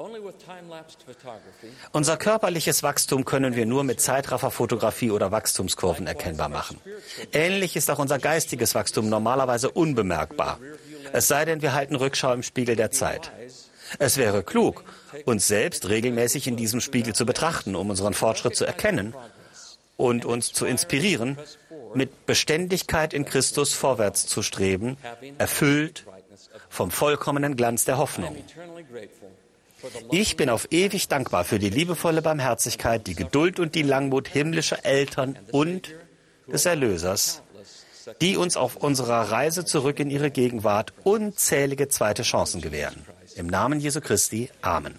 Unser körperliches Wachstum können wir nur mit Zeitrafferfotografie oder Wachstumskurven erkennbar machen. Ähnlich ist auch unser geistiges Wachstum normalerweise unbemerkbar. Es sei denn, wir halten Rückschau im Spiegel der Zeit. Es wäre klug, uns selbst regelmäßig in diesem Spiegel zu betrachten, um unseren Fortschritt zu erkennen und uns zu inspirieren, mit Beständigkeit in Christus vorwärts zu streben, erfüllt vom vollkommenen Glanz der Hoffnung. Ich bin auf ewig dankbar für die liebevolle Barmherzigkeit, die Geduld und die Langmut himmlischer Eltern und des Erlösers, die uns auf unserer Reise zurück in ihre Gegenwart unzählige zweite Chancen gewähren. Im Namen Jesu Christi. Amen.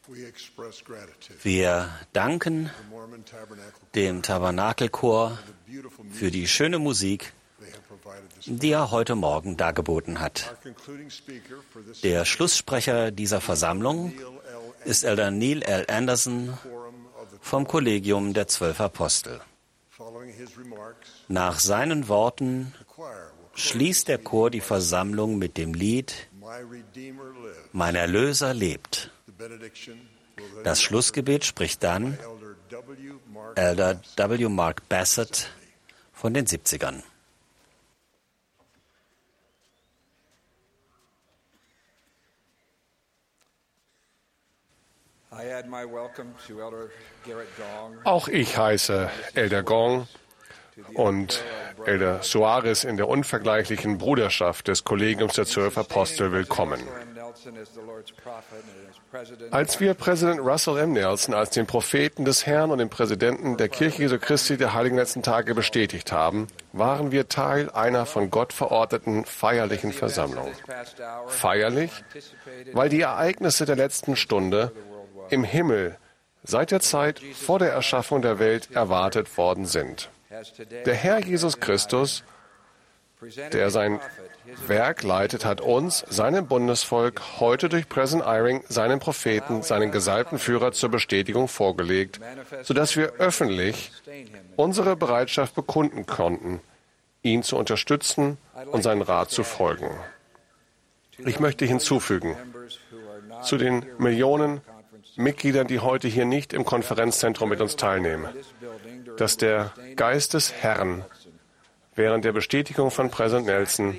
Wir danken dem Tabernakelchor für die schöne Musik, die er heute Morgen dargeboten hat. Der Schlusssprecher dieser Versammlung ist Elder Neil L. Anderson vom Kollegium der Zwölf Apostel. Nach seinen Worten schließt der Chor die Versammlung mit dem Lied Mein Erlöser lebt. Das Schlussgebet spricht dann Elder W. Mark Bassett von den siebzigern. Auch ich heiße Elder Gong und Elder Soares in der unvergleichlichen Bruderschaft des Kollegiums der Zwölf Apostel willkommen. Als wir Präsident Russell M. Nelson als den Propheten des Herrn und den Präsidenten der Kirche Jesu Christi der Heiligen Letzten Tage bestätigt haben, waren wir Teil einer von Gott verordneten feierlichen Versammlung. Feierlich, weil die Ereignisse der letzten Stunde im Himmel seit der Zeit vor der Erschaffung der Welt erwartet worden sind. Der Herr Jesus Christus, der sein Werk leitet, hat uns, seinem Bundesvolk, heute durch Präsident Eyring, seinen Propheten, seinen gesalbten Führer zur Bestätigung vorgelegt, sodass wir öffentlich unsere Bereitschaft bekunden konnten, ihn zu unterstützen und seinen Rat zu folgen. Ich möchte hinzufügen, zu den Millionen Mitgliedern, die heute hier nicht im Konferenzzentrum mit uns teilnehmen, dass der Geist des Herrn während der Bestätigung von Präsident Nelson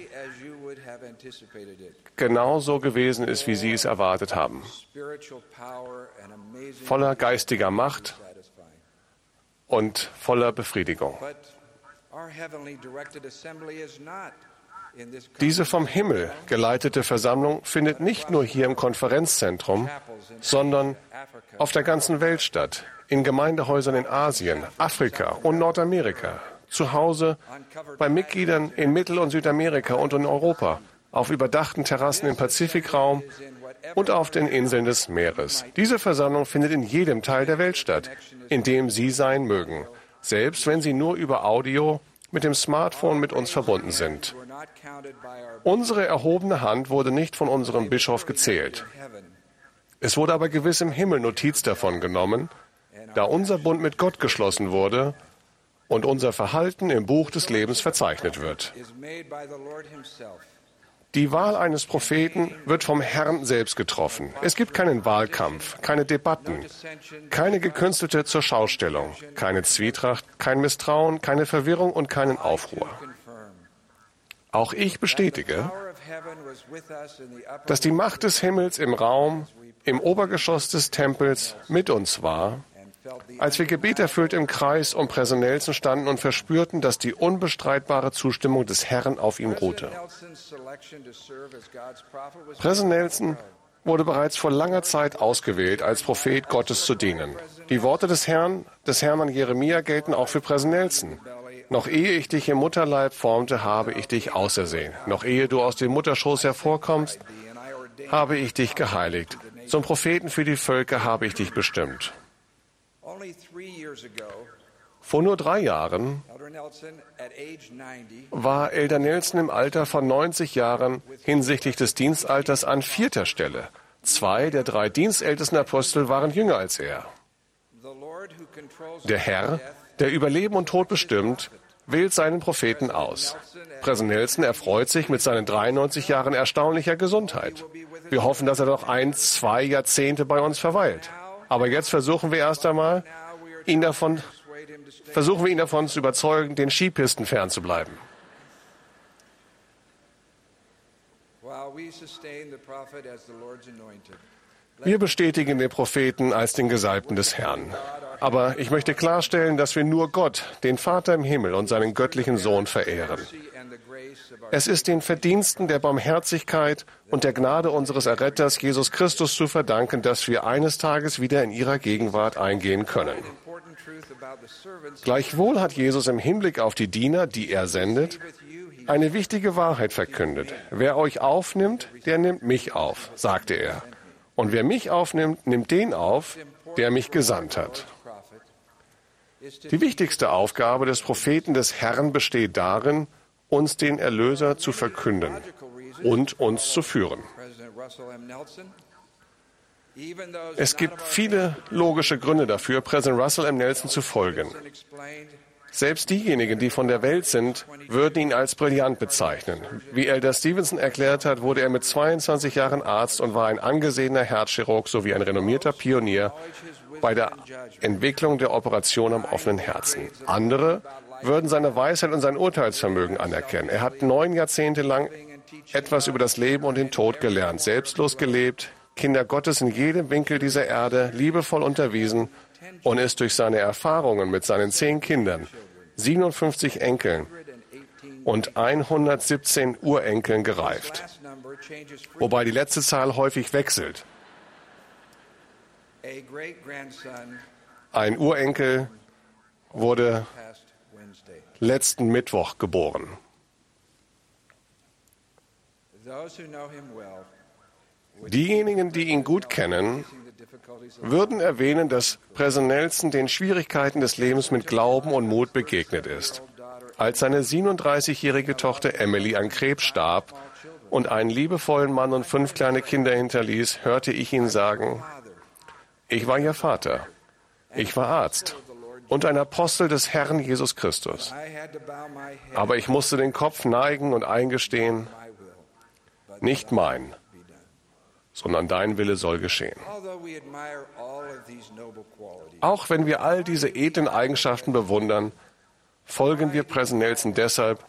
genauso gewesen ist, wie Sie es erwartet haben. Voller geistiger Macht und voller Befriedigung. Diese vom Himmel geleitete Versammlung findet nicht nur hier im Konferenzzentrum, sondern auf der ganzen Welt statt, in Gemeindehäusern in Asien, Afrika und Nordamerika, zu Hause bei Mitgliedern in Mittel- und Südamerika und in Europa, auf überdachten Terrassen im Pazifikraum und auf den Inseln des Meeres. Diese Versammlung findet in jedem Teil der Welt statt, in dem Sie sein mögen, selbst wenn Sie nur über Audio mit dem Smartphone mit uns verbunden sind. Unsere erhobene Hand wurde nicht von unserem Bischof gezählt. Es wurde aber gewiss im Himmel Notiz davon genommen, da unser Bund mit Gott geschlossen wurde und unser Verhalten im Buch des Lebens verzeichnet wird. Die Wahl eines Propheten wird vom Herrn selbst getroffen. Es gibt keinen Wahlkampf, keine Debatten, keine gekünstelte Zurschaustellung, keine Zwietracht, kein Misstrauen, keine Verwirrung und keinen Aufruhr. Auch ich bestätige, dass die Macht des Himmels im Raum, im Obergeschoss des Tempels mit uns war, als wir gebeterfüllt im Kreis um Präsident Nelson standen und verspürten, dass die unbestreitbare Zustimmung des Herrn auf ihm ruhte. Präsident Nelson wurde bereits vor langer Zeit ausgewählt, als Prophet Gottes zu dienen. Die Worte des Herrn, des Herrn an Jeremia gelten auch für Präsident Nelson. Noch ehe ich dich im Mutterleib formte, habe ich dich ausersehen. Noch ehe du aus dem Mutterschoß hervorkommst, habe ich dich geheiligt. Zum Propheten für die Völker habe ich dich bestimmt. Vor nur drei Jahren war Elder Nelson im Alter von neunzig Jahren hinsichtlich des Dienstalters an vierter Stelle. Zwei der drei dienstältesten Apostel waren jünger als er. Der Herr, der über Leben und Tod bestimmt, wählt seinen Propheten aus. Präsident Nelson erfreut sich mit seinen dreiundneunzig Jahren erstaunlicher Gesundheit. Wir hoffen, dass er noch ein, zwei Jahrzehnte bei uns verweilt. Aber jetzt versuchen wir erst einmal, ihn davon, versuchen wir ihn davon zu überzeugen, den Skipisten fernzubleiben. Wir bestätigen den Propheten als den Gesalbten des Herrn. Aber ich möchte klarstellen, dass wir nur Gott, den Vater im Himmel und seinen göttlichen Sohn verehren. Es ist den Verdiensten der Barmherzigkeit und der Gnade unseres Erretters Jesus Christus zu verdanken, dass wir eines Tages wieder in ihrer Gegenwart eingehen können. Gleichwohl hat Jesus im Hinblick auf die Diener, die er sendet, eine wichtige Wahrheit verkündet. Wer euch aufnimmt, der nimmt mich auf, sagte er. Und wer mich aufnimmt, nimmt den auf, der mich gesandt hat. Die wichtigste Aufgabe des Propheten des Herrn besteht darin, uns den Erlöser zu verkünden und uns zu führen. Es gibt viele logische Gründe dafür, Präsident Russell M. Nelson zu folgen. Selbst diejenigen, die von der Welt sind, würden ihn als brillant bezeichnen. Wie Elder Stevenson erklärt hat, wurde er mit zweiundzwanzig Jahren Arzt und war ein angesehener Herzchirurg sowie ein renommierter Pionier bei der Entwicklung der Operation am offenen Herzen. Andere würden seine Weisheit und sein Urteilsvermögen anerkennen. Er hat neun Jahrzehnte lang etwas über das Leben und den Tod gelernt, selbstlos gelebt, Kinder Gottes in jedem Winkel dieser Erde liebevoll unterwiesen und ist durch seine Erfahrungen mit seinen zehn Kindern, siebenundfünfzig Enkeln und hundertsiebzehn Urenkeln gereift, wobei die letzte Zahl häufig wechselt. Ein Urenkel wurde letzten Mittwoch geboren. Diejenigen, die ihn gut kennen, würden erwähnen, dass Präsident Nelson den Schwierigkeiten des Lebens mit Glauben und Mut begegnet ist. Als seine siebenunddreißigjährige Tochter Emily an Krebs starb und einen liebevollen Mann und fünf kleine Kinder hinterließ, hörte ich ihn sagen: Ich war ihr Vater, ich war Arzt und ein Apostel des Herrn Jesus Christus. Aber ich musste den Kopf neigen und eingestehen: Nicht mein, sondern dein Wille soll geschehen. Auch wenn wir all diese edlen Eigenschaften bewundern, folgen wir Präsident Nelson deshalb,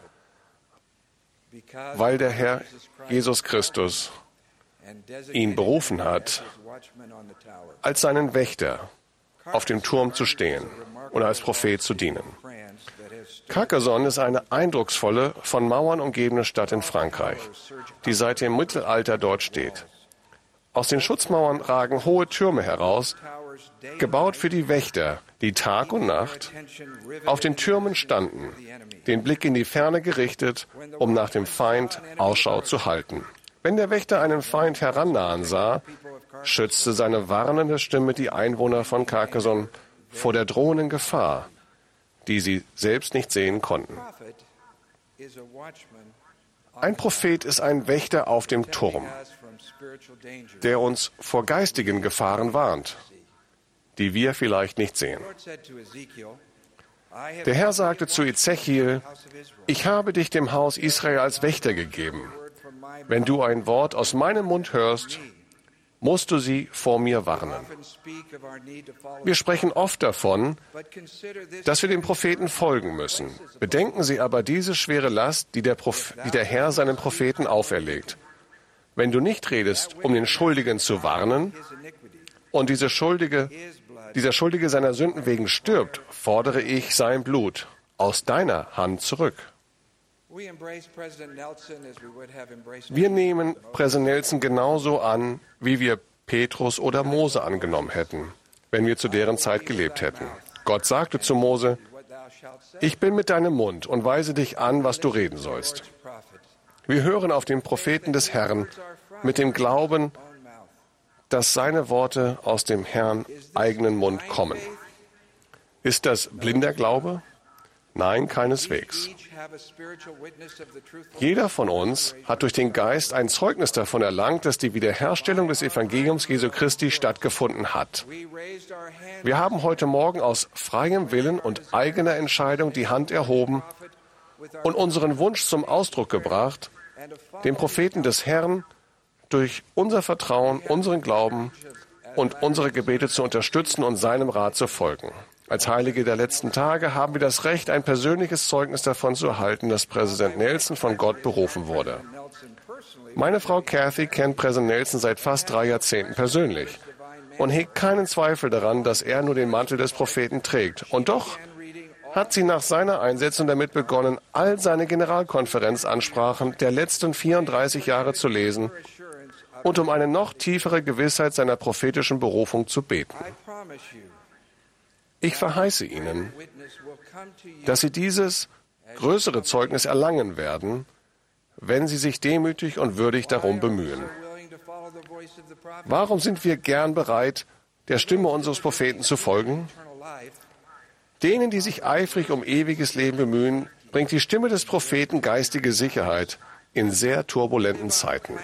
weil der Herr Jesus Christus ihn berufen hat, als seinen Wächter auf dem Turm zu stehen und als Prophet zu dienen. Carcassonne ist eine eindrucksvolle, von Mauern umgebene Stadt in Frankreich, die seit dem Mittelalter dort steht. Aus den Schutzmauern ragen hohe Türme heraus, gebaut für die Wächter, die Tag und Nacht auf den Türmen standen, den Blick in die Ferne gerichtet, um nach dem Feind Ausschau zu halten. Wenn der Wächter einen Feind herannahen sah, schützte seine warnende Stimme die Einwohner von Carcassonne vor der drohenden Gefahr, die sie selbst nicht sehen konnten. Ein Prophet ist ein Wächter auf dem Turm, der uns vor geistigen Gefahren warnt, die wir vielleicht nicht sehen. Der Herr sagte zu Ezechiel: Ich habe dich dem Haus Israel als Wächter gegeben. Wenn du ein Wort aus meinem Mund hörst, musst du sie vor mir warnen. Wir sprechen oft davon, dass wir dem Propheten folgen müssen. Bedenken Sie aber diese schwere Last, die der, Proph- die der Herr seinen Propheten auferlegt. Wenn du nicht redest, um den Schuldigen zu warnen, und diese Schuldige, dieser Schuldige seiner Sünden wegen stirbt, fordere ich sein Blut aus deiner Hand zurück. Wir nehmen Präsident Nelson genauso an, wie wir Petrus oder Mose angenommen hätten, wenn wir zu deren Zeit gelebt hätten. Gott sagte zu Mose: Ich bin mit deinem Mund und weise dich an, was du reden sollst. Wir hören auf den Propheten des Herrn mit dem Glauben, dass seine Worte aus dem Herrn eigenen Mund kommen. Ist das blinder Glaube? Nein, keineswegs. Jeder von uns hat durch den Geist ein Zeugnis davon erlangt, dass die Wiederherstellung des Evangeliums Jesu Christi stattgefunden hat. Wir haben heute Morgen aus freiem Willen und eigener Entscheidung die Hand erhoben und unseren Wunsch zum Ausdruck gebracht, dem Propheten des Herrn durch unser Vertrauen, unseren Glauben und unsere Gebete zu unterstützen und seinem Rat zu folgen. Als Heilige der letzten Tage haben wir das Recht, ein persönliches Zeugnis davon zu erhalten, dass Präsident Nelson von Gott berufen wurde. Meine Frau Kathy kennt Präsident Nelson seit fast drei Jahrzehnten persönlich und hegt keinen Zweifel daran, dass er nur den Mantel des Propheten trägt. Und doch hat sie nach seiner Einsetzung damit begonnen, all seine Generalkonferenzansprachen der letzten vierunddreißig Jahre zu lesen und um eine noch tiefere Gewissheit seiner prophetischen Berufung zu beten. Ich verheiße Ihnen, dass Sie dieses größere Zeugnis erlangen werden, wenn Sie sich demütig und würdig darum bemühen. Warum sind wir gern bereit, der Stimme unseres Propheten zu folgen? Denen, die sich eifrig um ewiges Leben bemühen, bringt die Stimme des Propheten geistige Sicherheit in sehr turbulenten Zeiten.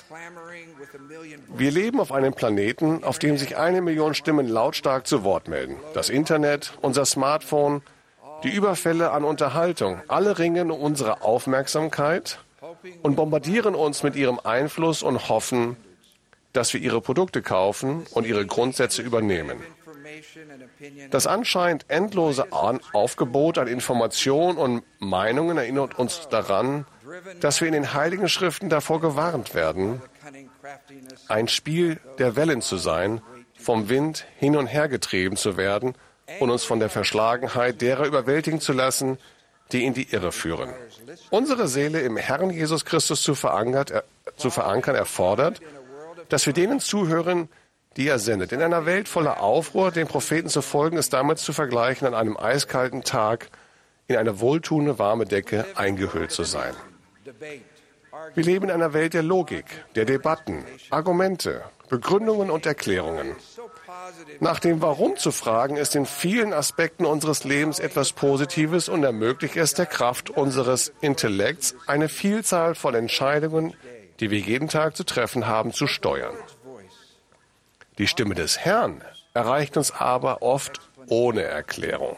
Wir leben auf einem Planeten, auf dem sich eine Million Stimmen lautstark zu Wort melden. Das Internet, unser Smartphone, die Überfälle an Unterhaltung, alle ringen um unsere Aufmerksamkeit und bombardieren uns mit ihrem Einfluss und hoffen, dass wir ihre Produkte kaufen und ihre Grundsätze übernehmen. Das anscheinend endlose Aufgebot an Informationen und Meinungen erinnert uns daran, dass wir in den Heiligen Schriften davor gewarnt werden, ein Spiel der Wellen zu sein, vom Wind hin und her getrieben zu werden und uns von der Verschlagenheit derer überwältigen zu lassen, die in die Irre führen. Unsere Seele im Herrn Jesus Christus zu, verankert, äh, zu verankern erfordert, dass wir denen zuhören, die er sendet. In einer Welt voller Aufruhr, den Propheten zu folgen, ist damit zu vergleichen, an einem eiskalten Tag in eine wohltuende warme Decke eingehüllt zu sein. Wir leben in einer Welt der Logik, der Debatten, Argumente, Begründungen und Erklärungen. Nach dem Warum zu fragen, ist in vielen Aspekten unseres Lebens etwas Positives und ermöglicht es der Kraft unseres Intellekts, eine Vielzahl von Entscheidungen, die wir jeden Tag zu treffen haben, zu steuern. Die Stimme des Herrn erreicht uns aber oft ohne Erklärung.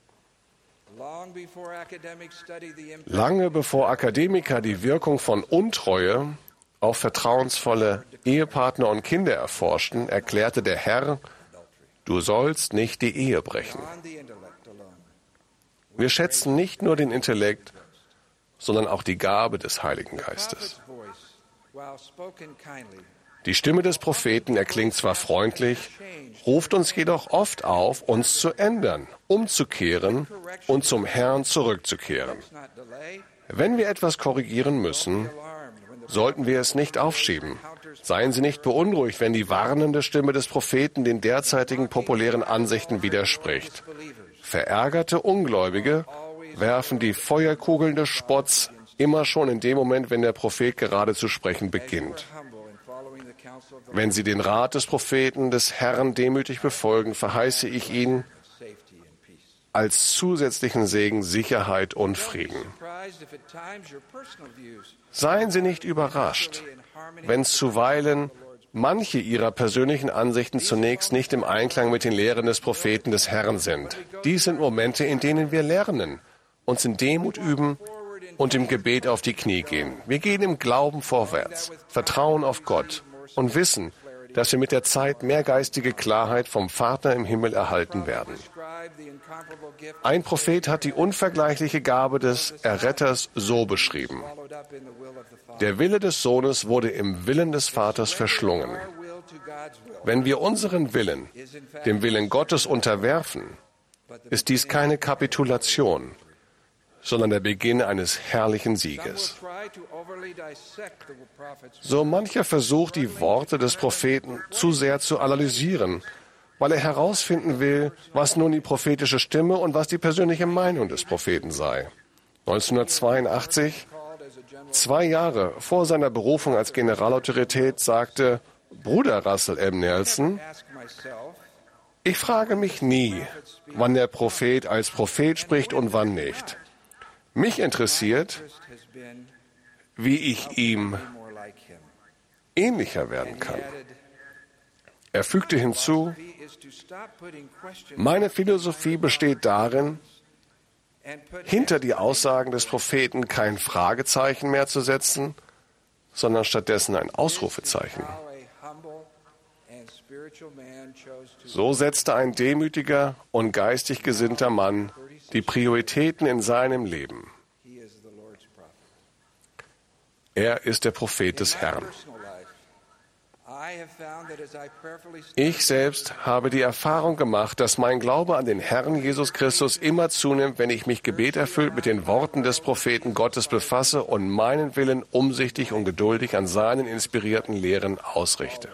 Lange bevor Akademiker die Wirkung von Untreue auf vertrauensvolle Ehepartner und Kinder erforschten, erklärte der Herr, du sollst nicht die Ehe brechen. Wir schätzen nicht nur den Intellekt, sondern auch die Gabe des Heiligen Geistes. Die Stimme des Propheten erklingt zwar freundlich, ruft uns jedoch oft auf, uns zu ändern, umzukehren und zum Herrn zurückzukehren. Wenn wir etwas korrigieren müssen, sollten wir es nicht aufschieben. Seien Sie nicht beunruhigt, wenn die warnende Stimme des Propheten den derzeitigen populären Ansichten widerspricht. Verärgerte Ungläubige werfen die Feuerkugeln des Spotts immer schon in dem Moment, wenn der Prophet gerade zu sprechen beginnt. Wenn Sie den Rat des Propheten des Herrn demütig befolgen, verheiße ich Ihnen als zusätzlichen Segen Sicherheit und Frieden. Seien Sie nicht überrascht, wenn zuweilen manche Ihrer persönlichen Ansichten zunächst nicht im Einklang mit den Lehren des Propheten des Herrn sind. Dies sind Momente, in denen wir lernen, uns in Demut üben und im Gebet auf die Knie gehen. Wir gehen im Glauben vorwärts, vertrauen auf Gott und wissen, dass wir mit der Zeit mehr geistige Klarheit vom Vater im Himmel erhalten werden. Ein Prophet hat die unvergleichliche Gabe des Erretters so beschrieben: Der Wille des Sohnes wurde im Willen des Vaters verschlungen. Wenn wir unseren Willen dem Willen Gottes unterwerfen, ist dies keine Kapitulation, sondern der Beginn eines herrlichen Sieges. So mancher versucht, die Worte des Propheten zu sehr zu analysieren, weil er herausfinden will, was nun die prophetische Stimme und was die persönliche Meinung des Propheten sei. neunzehnhundertzweiundachtzig, zwei Jahre vor seiner Berufung als Generalautorität, sagte Bruder Russell M. Nelson: Ich frage mich nie, wann der Prophet als Prophet spricht und wann nicht. Mich interessiert, wie ich ihm ähnlicher werden kann. Er fügte hinzu: Meine Philosophie besteht darin, hinter die Aussagen des Propheten kein Fragezeichen mehr zu setzen, sondern stattdessen ein Ausrufezeichen. So setzte ein demütiger und geistig gesinnter Mann die Prioritäten in seinem Leben. Er ist der Prophet des Herrn. Ich selbst habe die Erfahrung gemacht, dass mein Glaube an den Herrn Jesus Christus immer zunimmt, wenn ich mich gebeterfüllt mit den Worten des Propheten Gottes befasse und meinen Willen umsichtig und geduldig an seinen inspirierten Lehren ausrichte.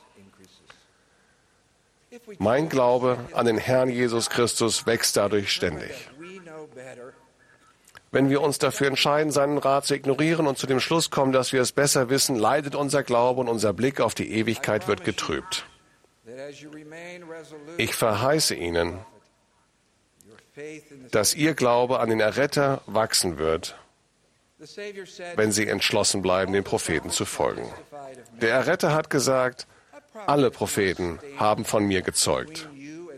Mein Glaube an den Herrn Jesus Christus wächst dadurch ständig. Wenn wir uns dafür entscheiden, seinen Rat zu ignorieren und zu dem Schluss kommen, dass wir es besser wissen, leidet unser Glaube und unser Blick auf die Ewigkeit wird getrübt. Ich verheiße Ihnen, dass Ihr Glaube an den Erretter wachsen wird, wenn Sie entschlossen bleiben, den Propheten zu folgen. Der Erretter hat gesagt, alle Propheten haben von mir gezeugt.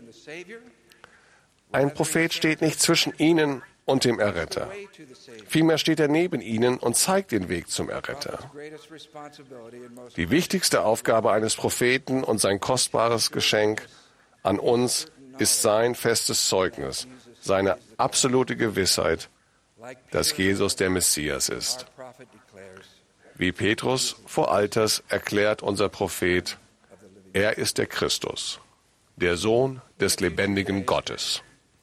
Ein Prophet steht nicht zwischen Ihnen und dem Erretter. Vielmehr steht er neben Ihnen und zeigt den Weg zum Erretter. Die wichtigste Aufgabe eines Propheten und sein kostbares Geschenk an uns ist sein festes Zeugnis, seine absolute Gewissheit, dass Jesus der Messias ist. Wie Petrus vor Alters erklärt unser Prophet, er ist der Christus, der Sohn des lebendigen Gottes.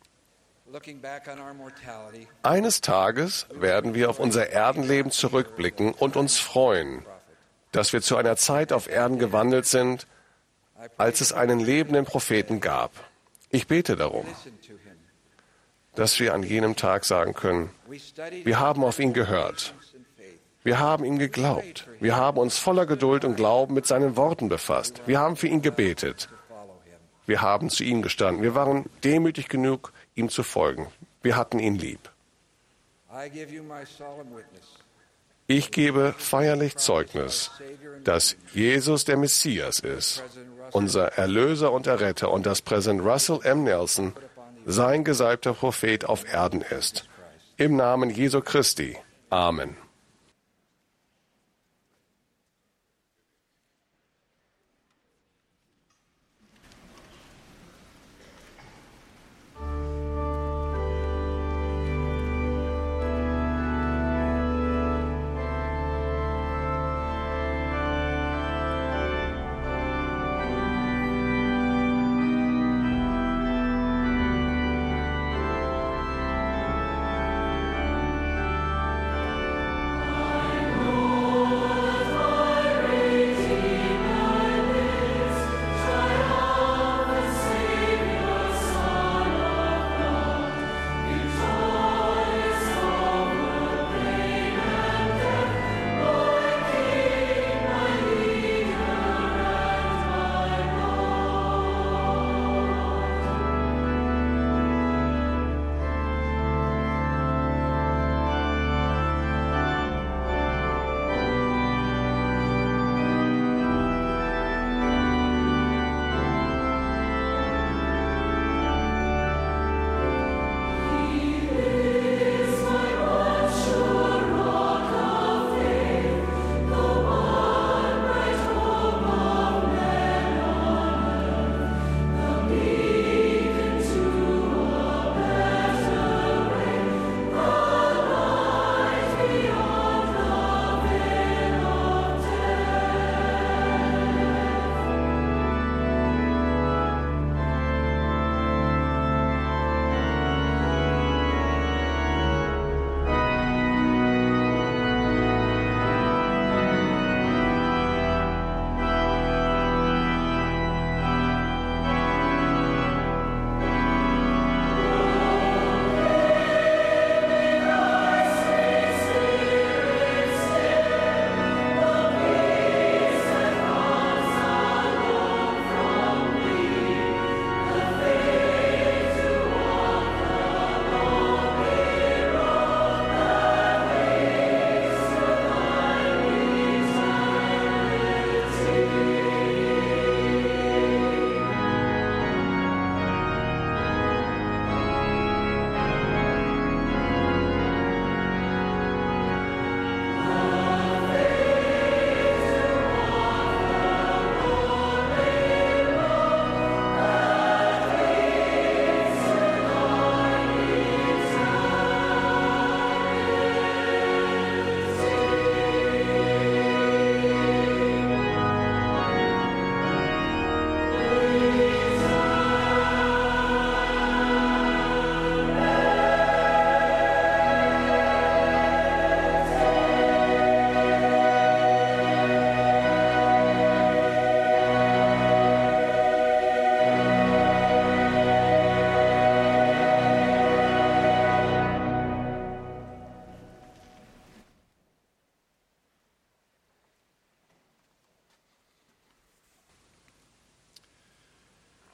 Eines Tages werden wir auf unser Erdenleben zurückblicken und uns freuen, dass wir zu einer Zeit auf Erden gewandelt sind, als es einen lebenden Propheten gab. Ich bete darum, dass wir an jenem Tag sagen können, wir haben auf ihn gehört, wir haben ihm geglaubt, wir haben uns voller Geduld und Glauben mit seinen Worten befasst, wir haben für ihn gebetet, wir haben zu ihm gestanden, wir waren demütig genug, ihm zu folgen. Wir hatten ihn lieb. Ich gebe feierlich Zeugnis, dass Jesus der Messias ist, unser Erlöser und Erretter, und dass Präsident Russell M. Nelson sein gesalbter Prophet auf Erden ist. Im Namen Jesu Christi. Amen.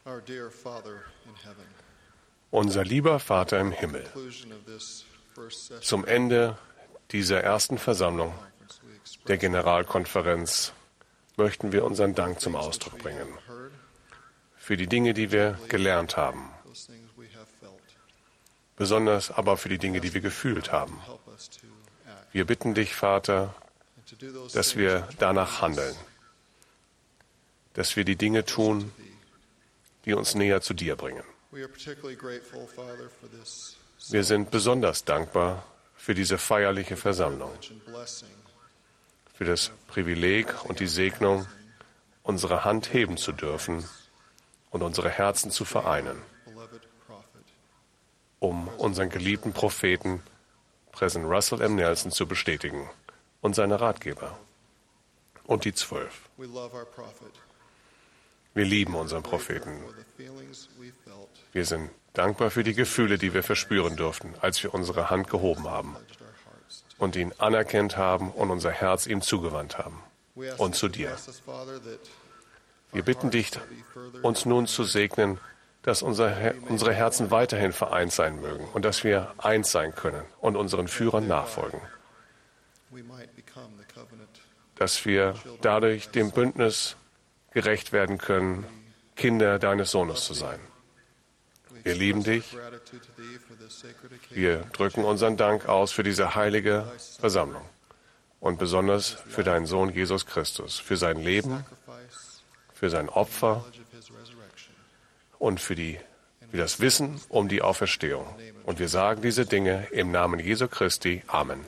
Unser lieber Vater im Himmel, zum Ende dieser ersten Versammlung der Generalkonferenz möchten wir unseren Dank zum Ausdruck bringen für die Dinge, die wir gelernt haben, besonders aber für die Dinge, die wir gefühlt haben. Wir bitten dich, Vater, dass wir danach handeln, dass wir die Dinge tun, die uns näher zu dir bringen. Wir sind besonders dankbar für diese feierliche Versammlung, für das Privileg und die Segnung, unsere Hand heben zu dürfen und unsere Herzen zu vereinen, um unseren geliebten Propheten, Präsident Russell M. Nelson, zu bestätigen und seine Ratgeber und die Zwölf. Wir lieben unseren Propheten. Wir sind dankbar für die Gefühle, die wir verspüren durften, als wir unsere Hand gehoben haben und ihn anerkannt haben und unser Herz ihm zugewandt haben und zu dir. Wir bitten dich, uns nun zu segnen, dass unser, unsere Herzen weiterhin vereint sein mögen und dass wir eins sein können und unseren Führern nachfolgen. Dass wir dadurch dem Bündnis gerecht werden können, Kinder deines Sohnes zu sein. Wir lieben dich. Wir drücken unseren Dank aus für diese heilige Versammlung und besonders für deinen Sohn Jesus Christus, für sein Leben, für sein Opfer und für, die, für das Wissen um die Auferstehung. Und wir sagen diese Dinge im Namen Jesu Christi. Amen.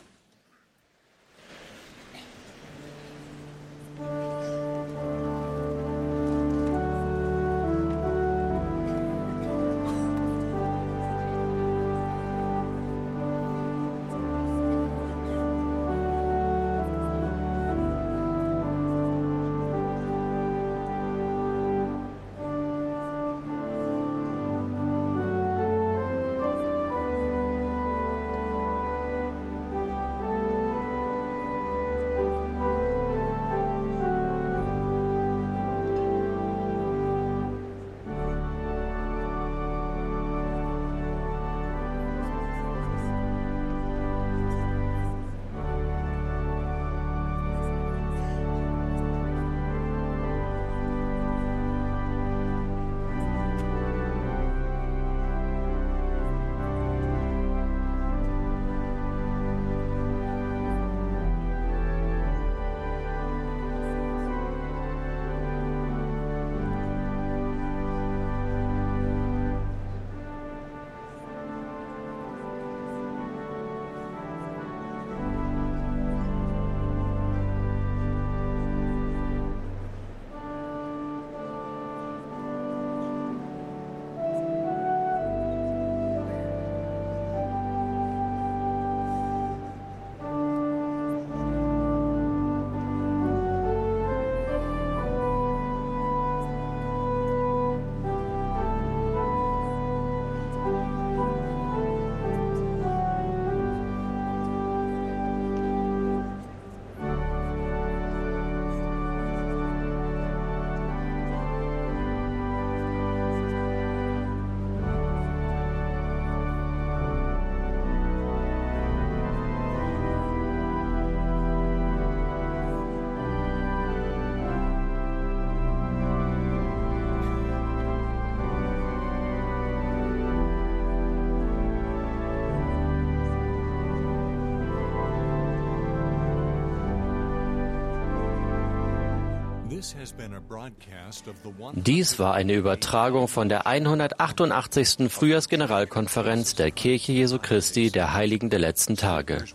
Dies war eine Übertragung von der hundertachtundachtzigsten Frühjahrsgeneralkonferenz der Kirche Jesu Christi der Heiligen der letzten Tage.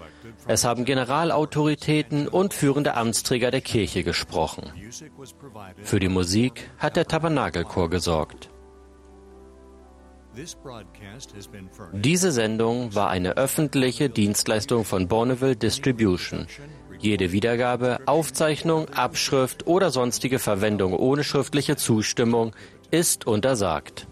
Es haben Generalautoritäten und führende Amtsträger der Kirche gesprochen. Für die Musik hat der Tabernakelchor gesorgt. Diese Sendung war eine öffentliche Dienstleistung von Bonneville Distribution. Jede Wiedergabe, Aufzeichnung, Abschrift oder sonstige Verwendung ohne schriftliche Zustimmung ist untersagt.